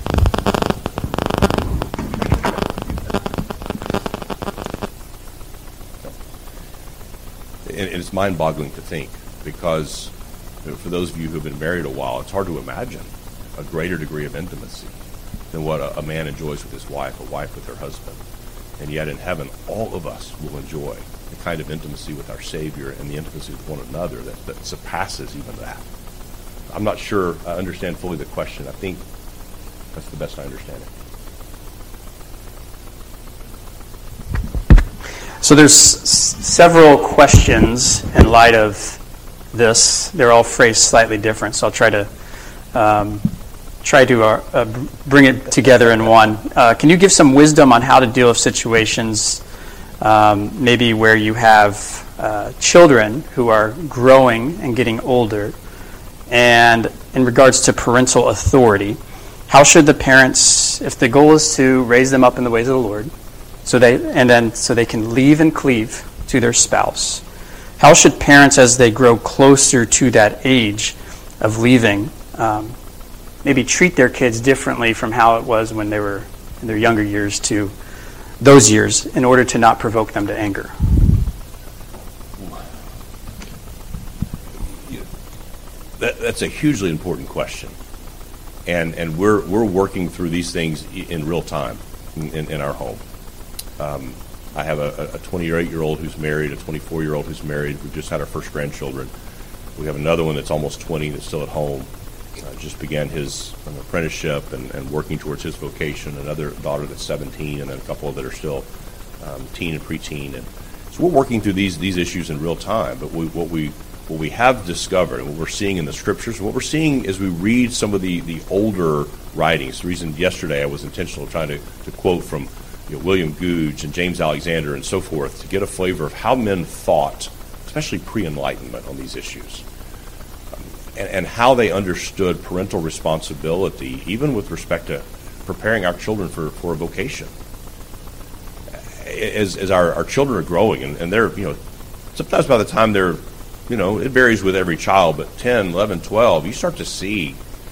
And it's mind-boggling to think, because for those of you who have been married a while, it's hard to imagine a greater degree of intimacy than what a man enjoys with his wife, a wife with her husband. And yet in heaven, all of us will enjoy the kind of intimacy with our Savior and the intimacy with one another that surpasses even that. I'm not sure I understand fully the question. I think that's the best I understand it. So there's several questions in light of this. They're all phrased slightly different, so I'll try to bring it together in one. Can you give some wisdom on how to deal with situations maybe where you have children who are growing and getting older, and in regards to parental authority, how should the parents, if the goal is to raise them up in the ways of the Lord, so they can leave and cleave to their spouse, how should parents, as they grow closer to that age of leaving, maybe treat their kids differently from how it was when they were in their younger years to those years, in order to not provoke them to anger? That's a hugely important question, and we're working through these things in real time in our home. I have a 28-year-old who's married, a 24-year-old who's married. We've just had our first grandchildren. We have another one that's almost 20 that's still at home. Just began his apprenticeship and working towards his vocation. Another daughter that's 17, and then a couple that are still teen and preteen. And so we're working through these issues in real time. But what we have discovered, and what we're seeing in the scriptures, what we're seeing as we read some of the older writings. The reason yesterday I was intentional trying to quote from William Gouge and James Alexander and so forth to get a flavor of how men thought, especially pre-Enlightenment, on these issues, and how they understood parental responsibility, even with respect to preparing our children for a vocation. As our children are growing, and they're, sometimes by the time they're, it varies with every child, but 10, 11, 12, you start to see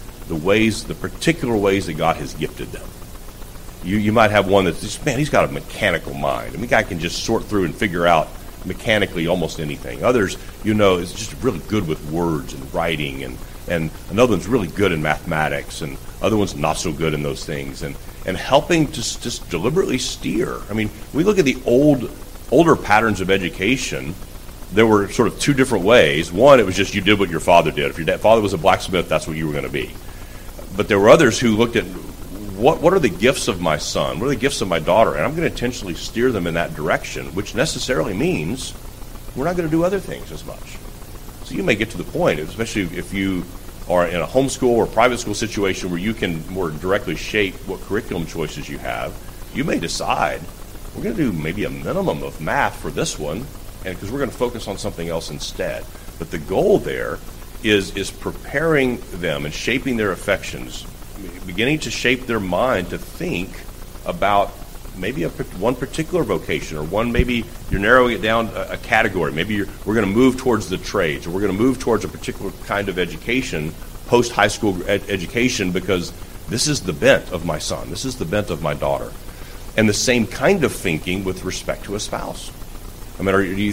the particular ways that God has gifted them. You might have one that's just, man, he's got a mechanical mind. I mean, guy can just sort through and figure out mechanically almost anything. Others, is just really good with words and writing, and another one's really good in mathematics, and other one's not so good in those things, and helping to just deliberately steer. I mean, we look at the older patterns of education. There were sort of two different ways. One, it was just you did what your father did. If your father was a blacksmith, that's what you were going to be. But there were others who looked at what are the gifts of my son? What are the gifts of my daughter? And I'm going to intentionally steer them in that direction, which necessarily means we're not going to do other things as much. So you may get to the point, especially if you are in a homeschool or private school situation where you can more directly shape what curriculum choices you have, you may decide we're going to do maybe a minimum of math for this one, and because we're going to focus on something else instead. But the goal there is preparing them and shaping their affections, beginning to shape their mind to think about maybe one particular vocation, or one, maybe you're narrowing it down a category. Maybe we're going to move towards the trades, or we're going to move towards a particular kind of education, post-high school education, because this is the bent of my son. This is the bent of my daughter. And the same kind of thinking with respect to a spouse. I mean,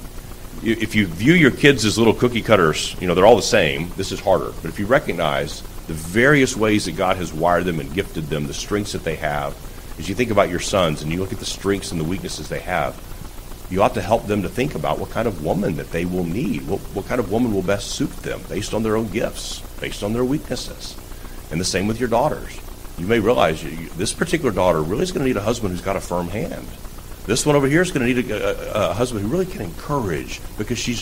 if you view your kids as little cookie cutters, they're all the same, this is harder. But if you recognize the various ways that God has wired them and gifted them, the strengths that they have, as you think about your sons and you look at the strengths and the weaknesses they have, you ought to help them to think about what kind of woman that they will need, what kind of woman will best suit them based on their own gifts, based on their weaknesses. And the same with your daughters. You may realize this particular daughter really is going to need a husband who's got a firm hand. This one over here is going to need a husband who really can encourage, because she's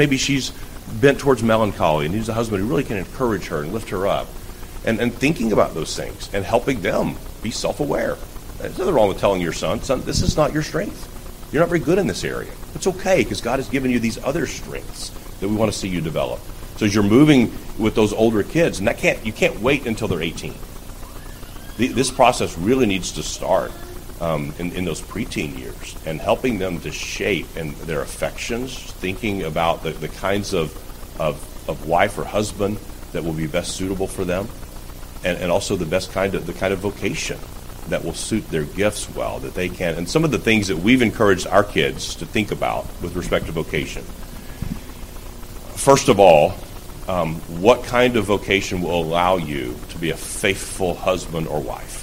bent towards melancholy, and needs a husband who really can encourage her and lift her up. And thinking about those things and helping them be self-aware. There's nothing wrong with telling your son, this is not your strength. You're not very good in this area. It's okay, because God has given you these other strengths that we want to see you develop. So as you're moving with those older kids, and you can't wait until they're 18. This process really needs to start in those preteen years, and helping them to shape in their affections, thinking about the kinds of wife or husband that will be best suitable for them, and also the kind of vocation that will suit their gifts well, that they can. And some of the things that we've encouraged our kids to think about with respect to vocation. First of all, what kind of vocation will allow you to be a faithful husband or wife?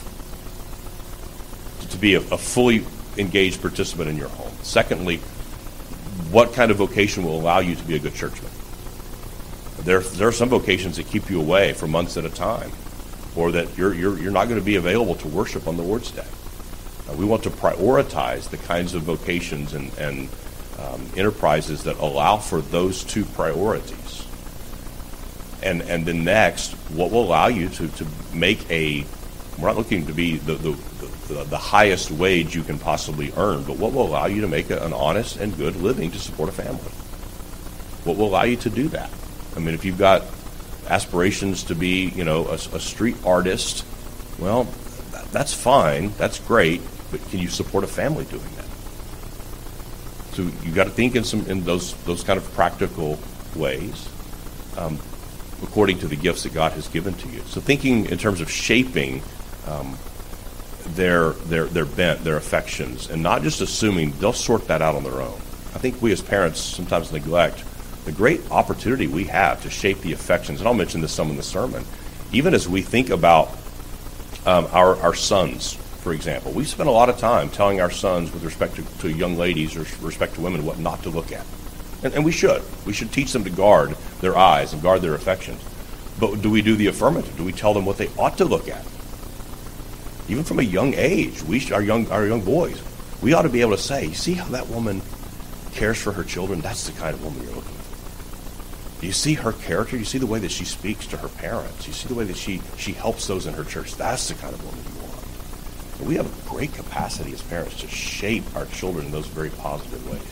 To be a fully engaged participant in your home. Secondly, what kind of vocation will allow you to be a good churchman? There are some vocations that keep you away for months at a time, or that you're not going to be available to worship on the Lord's Day. We want to prioritize the kinds of vocations and enterprises that allow for those two priorities. And then next, what will allow you to make we're not looking to be the highest wage you can possibly earn, but what will allow you to make an honest and good living to support a family? What will allow you to do that? I mean, if you've got aspirations to be, a street artist, well, that's fine, that's great, but can you support a family doing that? So you've got to think in those kind of practical ways, according to the gifts that God has given to you. So thinking in terms of shaping their bent, their affections, and not just assuming they'll sort that out on their own. I think we as parents sometimes neglect the great opportunity we have to shape the affections, and I'll mention this some in the sermon, even as we think about our sons for example. We spend a lot of time telling our sons with respect to young ladies or respect to women what not to look at. And we should. We should teach them to guard their eyes and guard their affections. But do we do the affirmative? Do we tell them what they ought to look at? Even from a young age, our young boys, we ought to be able to say, you see how that woman cares for her children? That's the kind of woman you're looking for. Do you see her character? You see the way that she speaks to her parents? You see the way that she helps those in her church? That's the kind of woman you want. So we have a great capacity as parents to shape our children in those very positive ways.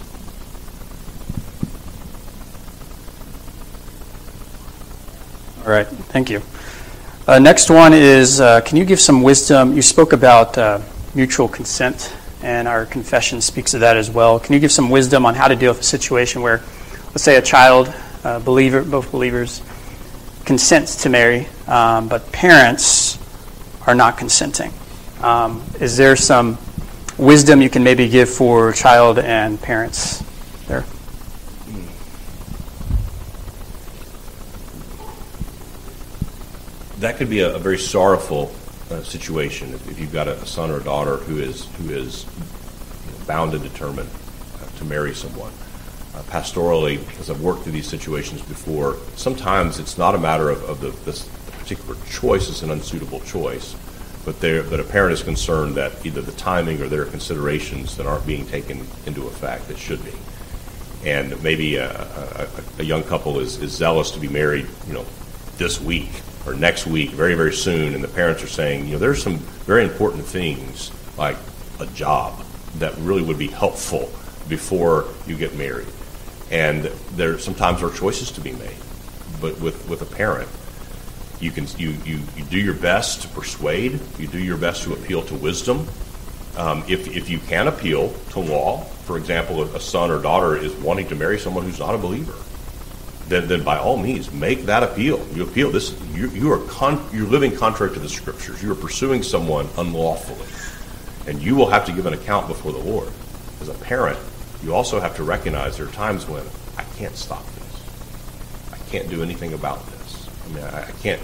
All right, thank you. Next one is, can you give some wisdom? You spoke about mutual consent, and our confession speaks of that as well. Can you give some wisdom on how to deal with a situation where, let's say, a child, believer, both believers, consents to marry, but parents are not consenting? Is there some wisdom you can maybe give for child and parents there? That could be a very sorrowful situation if you've got a son or a daughter who is bound and determined to marry someone. Pastorally, because I've worked through these situations before, sometimes it's not a matter of the particular choice is an unsuitable choice, but a parent is concerned that either the timing or there are considerations that aren't being taken into effect that should be. And maybe a young couple is zealous to be married, this week or next week, very, very soon, and the parents are saying, there's some very important things like a job that really would be helpful before you get married. And there sometimes are choices to be made. But with a parent, you do your best to persuade, you do your best to appeal to wisdom. If you can appeal to law, for example, a son or daughter is wanting to marry someone who's not a believer, then by all means make that appeal. You appeal this. You're living contrary to the Scriptures. You are pursuing someone unlawfully, and you will have to give an account before the Lord. As a parent, you also have to recognize there are times when I can't stop this. I can't do anything about this. I mean,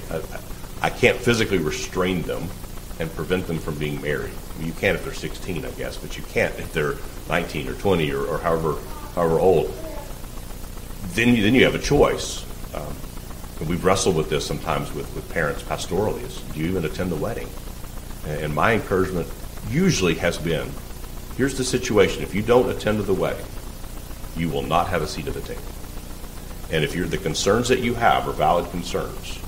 I can't physically restrain them and prevent them from being married. I mean, you can if they're 16, I guess, but you can't if they're 19 or 20 or however old. Then you have a choice. And we've wrestled with this sometimes with parents pastorally. Is, do you even attend the wedding? And my encouragement usually has been, here's the situation. If you don't attend to the wedding, you will not have a seat at the table. And if the concerns that you have are valid concerns,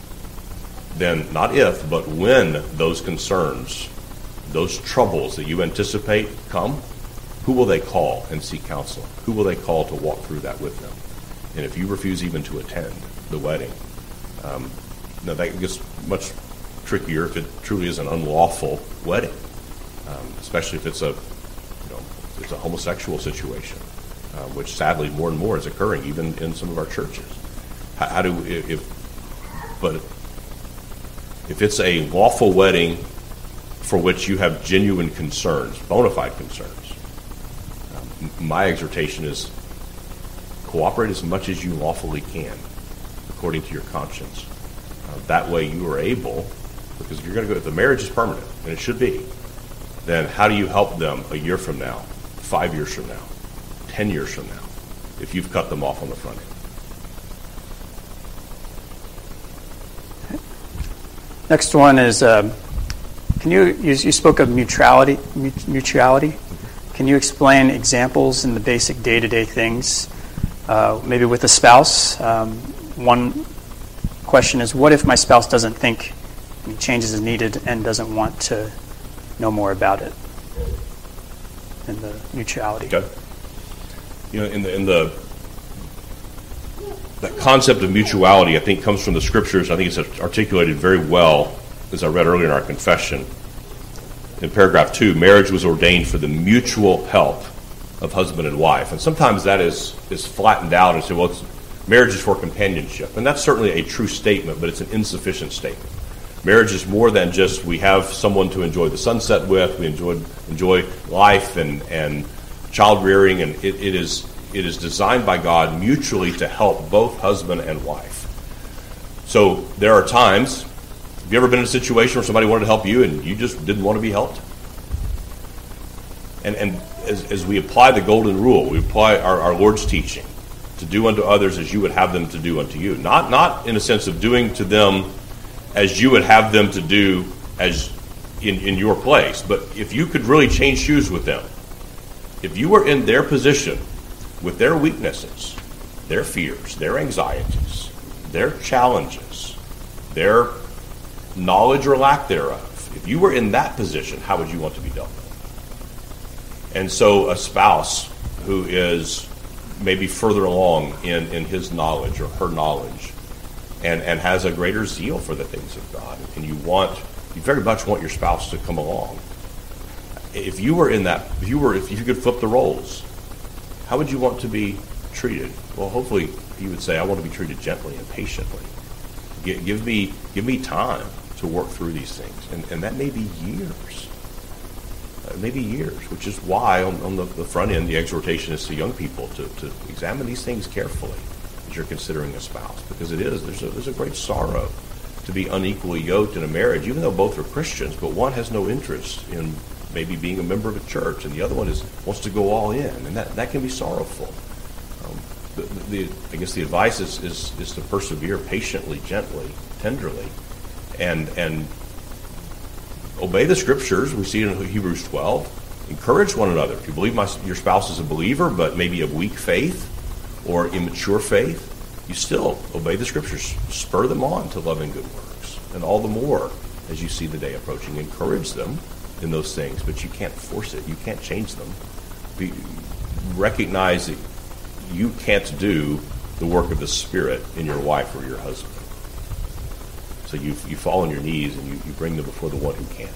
then not if, but when those concerns, those troubles that you anticipate come, who will they call and seek counsel? Who will they call to walk through that with them? And if you refuse even to attend the wedding, now that gets much trickier if it truly is an unlawful wedding, especially if it's a homosexual situation, which sadly more and more is occurring even in some of our churches. But if it's a lawful wedding for which you have genuine concerns, bona fide concerns, my exhortation is cooperate as much as you lawfully can, according to your conscience. That way you are able, because if you're going to go, if the marriage is permanent, and it should be, then how do you help them a year from now, 5 years from now, 10 years from now, if you've cut them off on the front end? Next one is, you spoke of mutuality. Can you explain examples in the basic day-to-day things, maybe with a spouse? One question is, what if my spouse doesn't think any changes is needed and doesn't want to know more about it? In the mutuality. Okay. In the that concept of mutuality, I think, comes from the Scriptures. I think it's articulated very well, as I read earlier in our confession. In paragraph 2, marriage was ordained for the mutual help of husband and wife. And sometimes that is flattened out and said, well, marriage is for companionship. And that's certainly a true statement, but it's an insufficient statement. Marriage is more than just we have someone to enjoy the sunset with, we enjoy life and child rearing, and it is designed by God mutually to help both husband and wife. So there are times, have you ever been in a situation where somebody wanted to help you and you just didn't want to be helped? And as we apply the golden rule, we apply our Lord's teaching to do unto others as you would have them to do unto you. Not in a sense of doing to them as you would have them to do as in your place, but if you could really change shoes with them, if you were in their position with their weaknesses, their fears, their anxieties, their challenges, their knowledge or lack thereof, if you were in that position, how would you want to be dealt with? And so a spouse who is maybe further along in his knowledge or her knowledge and has a greater zeal for the things of God, and you very much want your spouse to come along. If you could flip the roles, how would you want to be treated? Well, hopefully you would say, I want to be treated gently and patiently. Give me time to work through these things. And that may be years. Which is why on the front end, the exhortation is to young people to examine these things carefully as you're considering a spouse. Because there's a great sorrow to be unequally yoked in a marriage, even though both are Christians, but one has no interest in maybe being a member of a church, and the other one wants to go all in, and that can be sorrowful. I guess the advice is to persevere patiently, gently, tenderly, and obey the Scriptures. We see it in Hebrews 12. Encourage one another. If you believe your spouse is a believer, but maybe of weak faith or immature faith, you still obey the Scriptures. Spur them on to love and good works. And all the more as you see the day approaching. Encourage them in those things, but you can't force it. You can't change them. Recognize that you can't do the work of the Spirit in your wife or your husband. So you fall on your knees and you bring them before the one who can.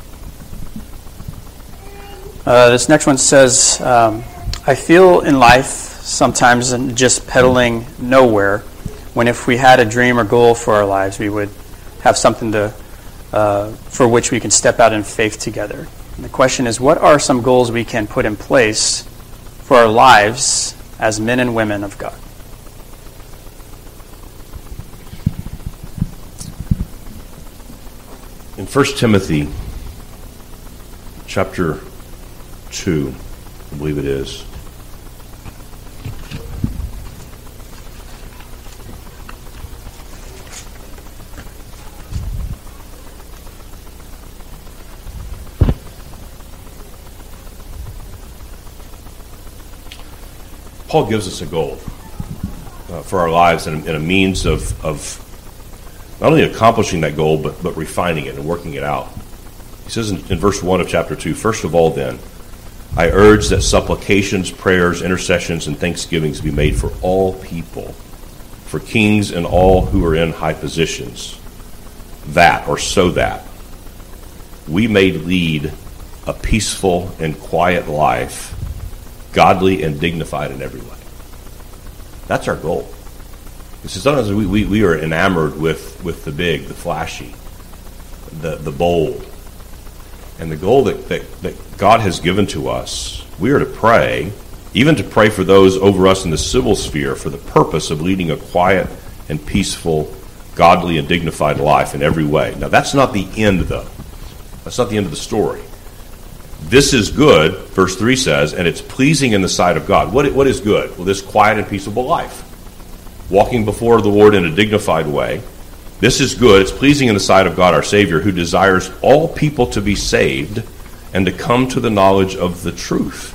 This next one says, I feel in life sometimes just pedaling nowhere, when if we had a dream or goal for our lives, we would have something for which we can step out in faith together. And the question is, what are some goals we can put in place for our lives as men and women of God? In 1 Timothy chapter 2, I believe it is, Paul gives us a goal for our lives and a means of not only accomplishing that goal, but refining it and working it out. He says in verse 1 of chapter 2, first of all then, I urge that supplications, prayers, intercessions, and thanksgivings be made for all people, for kings and all who are in high positions, so that we may lead a peaceful and quiet life, godly and dignified in every way. That's our goal. Because sometimes we are enamored with the big, the flashy, the bold. And the goal that God has given to us, we are to pray, even to pray for those over us in the civil sphere for the purpose of leading a quiet and peaceful, godly and dignified life in every way. Now that's not the end, though. That's not the end of the story. This is good, verse 3 says, and it's pleasing in the sight of God. What is good? Well, this quiet and peaceable life. Walking before the Lord in a dignified way. This is good. It's pleasing in the sight of God our Savior, who desires all people to be saved and to come to the knowledge of the truth.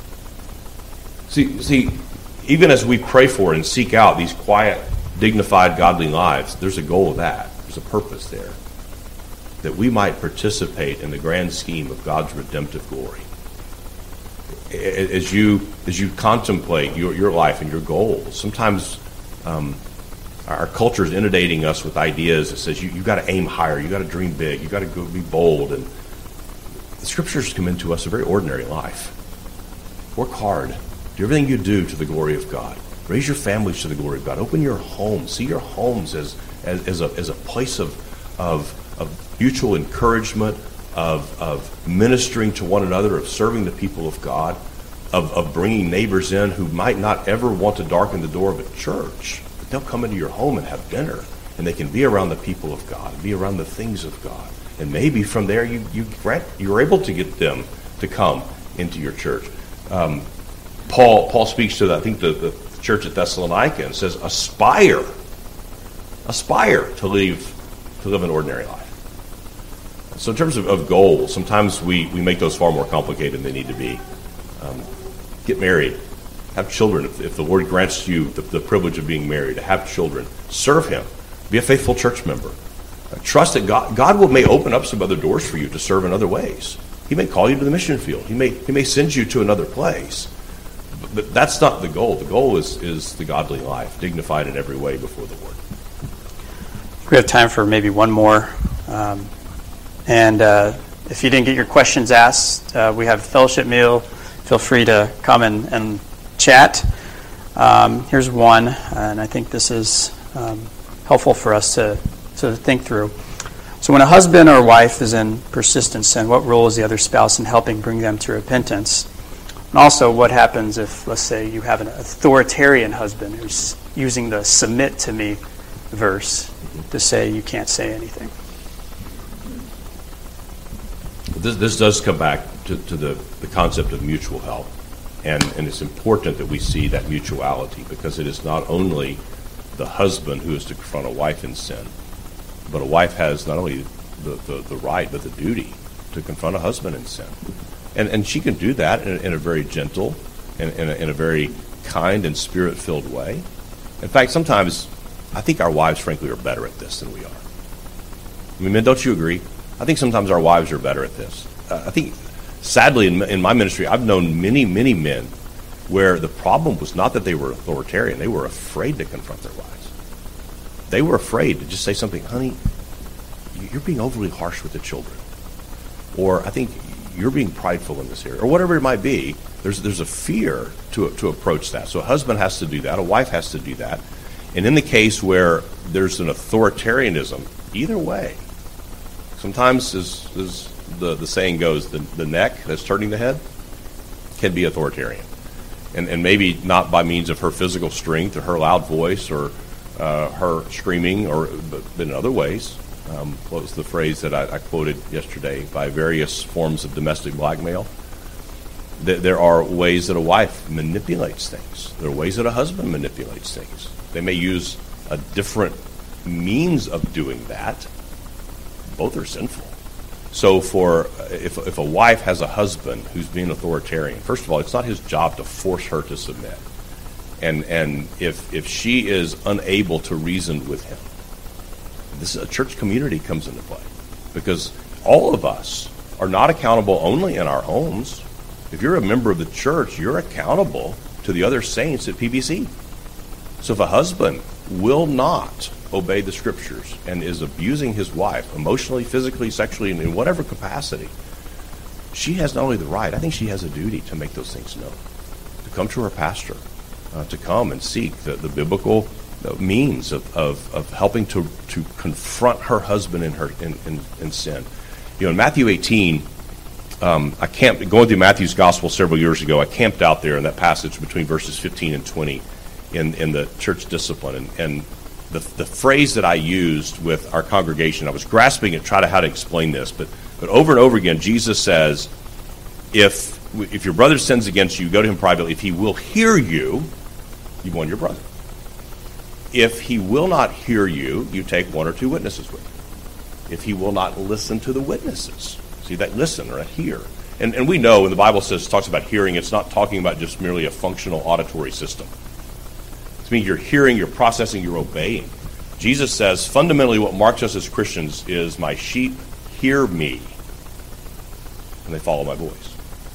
See, even as we pray for and seek out these quiet, dignified, godly lives, there's a goal of that. There's a purpose there. That we might participate in the grand scheme of God's redemptive glory. As you contemplate your life and your goals, sometimes our culture is inundating us with ideas that says you've got to aim higher, you've got to dream big, you've got to go be bold. And the Scriptures come into us a very ordinary life. Work hard. Do everything you do to the glory of God. Raise your families to the glory of God. Open your homes. See your homes as a place of mutual encouragement, of ministering to one another, of serving the people of God, of bringing neighbors in who might not ever want to darken the door of a church. But they'll come into your home and have dinner, and they can be around the people of God, and be around the things of God. And maybe from there you're able to get them to come into your church. Paul speaks to that. I think the church at Thessalonica and says, aspire to live an ordinary life. So in terms of goals, sometimes we make those far more complicated than they need to be. Get married. Have children. If the Lord grants you the privilege of being married, to have children, serve Him. Be a faithful church member. Trust that God may open up some other doors for you to serve in other ways. He may call you to the mission field. He may send you to another place. But that's not the goal. The goal is the godly life, dignified in every way before the Lord. We have time for maybe one more. And if you didn't get your questions asked, we have a fellowship meal. Feel free to come and chat. Here's one, and I think this is helpful for us to think through. So when a husband or wife is in persistent sin, what role is the other spouse in helping bring them to repentance? And also, what happens if, let's say, you have an authoritarian husband who's using the submit to me verse to say you can't say anything? This does come back to the concept of mutual help. And it's important that we see that mutuality, because it is not only the husband who is to confront a wife in sin, but a wife has not only the right but the duty to confront a husband in sin. And she can do that in a very gentle and in a very kind and spirit-filled way. In fact, sometimes I think our wives, frankly, are better at this than we are. I mean, men, don't you agree? I think sometimes our wives are better at this. I think, sadly, in my ministry, I've known many, many men where the problem was not that they were authoritarian. They were afraid to confront their wives. They were afraid to just say something, honey, you're being overly harsh with the children. Or I think you're being prideful in this area. Or whatever it might be, there's a fear to approach that. So a husband has to do that. A wife has to do that. And in the case where there's an authoritarianism, either way, sometimes, as the saying goes, the neck that's turning the head can be authoritarian. And maybe not by means of her physical strength or her loud voice or her screaming, but in other ways. What was the phrase that I quoted yesterday? By various forms of domestic blackmail. There are ways that a wife manipulates things. There are ways that a husband manipulates things. They may use a different means of doing that. Both are sinful. So if a wife has a husband who's being authoritarian, first of all, it's not his job to force her to submit. And if she is unable to reason with him, this a church community comes into play, because all of us are not accountable only in our homes. If you're a member of the church, you're accountable to the other saints at PBC. So if a husband will not obey the scriptures and is abusing his wife emotionally, physically, sexually, and in whatever capacity, she has not only the right, I think she has a duty to make those things known, to come to her pastor, to come and seek the biblical means of helping to confront her husband in sin. You know, in Matthew 18, going through Matthew's gospel several years ago, I camped out there in that passage between verses 15 and 20 in the church discipline. And the phrase that I used with our congregation, I was grasping at how to explain this, but over and over again, Jesus says, if your brother sins against you, go to him privately. If he will hear you, you've won your brother. If he will not hear you, you take one or two witnesses with you. If he will not listen to the witnesses, see that listen or that hear. And we know when the Bible talks about hearing, it's not talking about just merely a functional auditory system. It means you're hearing, you're processing, you're obeying. Jesus says fundamentally what marks us as Christians is my sheep hear me and they follow my voice.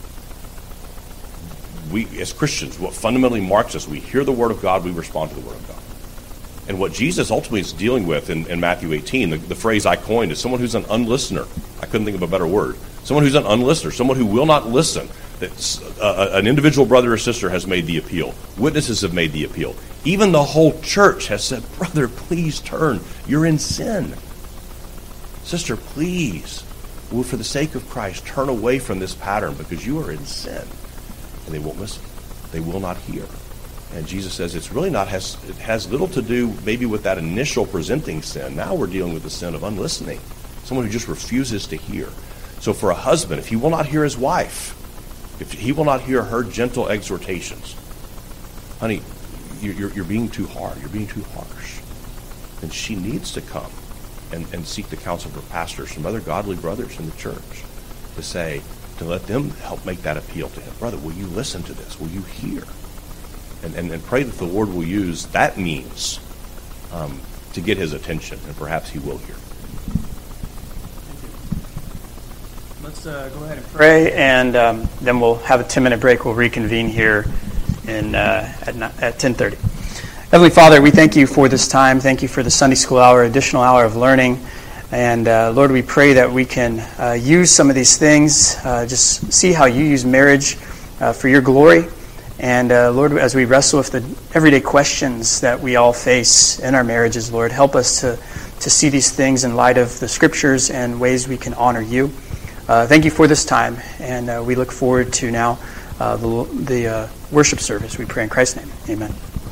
We as Christians, what fundamentally marks us, we hear the Word of God, we respond to the Word of God. And what Jesus ultimately is dealing with in Matthew 18, the phrase I coined is someone who's an unlistener. I couldn't think of a better word. Someone who's an unlistener, someone who will not listen. An individual brother or sister has made the appeal. Witnesses have made the appeal. Even the whole church has said, brother, please turn. You're in sin. Sister, please, for the sake of Christ, turn away from this pattern because you are in sin. And they won't listen. They will not hear. And Jesus says it has little to do maybe with that initial presenting sin. Now we're dealing with the sin of unlistening. Someone who just refuses to hear. So for a husband, if he will not hear his wife, if he will not hear her gentle exhortations, honey, you're being too hard, you're being too harsh, then she needs to come and seek the counsel of her pastors, some other godly brothers in the church, to let them help make that appeal to him. Brother, will you listen to this? Will you hear? And pray that the Lord will use that means to get his attention, and perhaps he will hear. Let's go ahead and pray, and then we'll have a 10-minute break. We'll reconvene here at 10:30. Heavenly Father, we thank you for this time. Thank you for the Sunday school hour, additional hour of learning. And Lord, we pray that we can use some of these things, just see how you use marriage for your glory. And Lord, as we wrestle with the everyday questions that we all face in our marriages, Lord, help us to see these things in light of the Scriptures and ways we can honor you. Thank you for this time, and we look forward to now the worship service. We pray in Christ's name. Amen.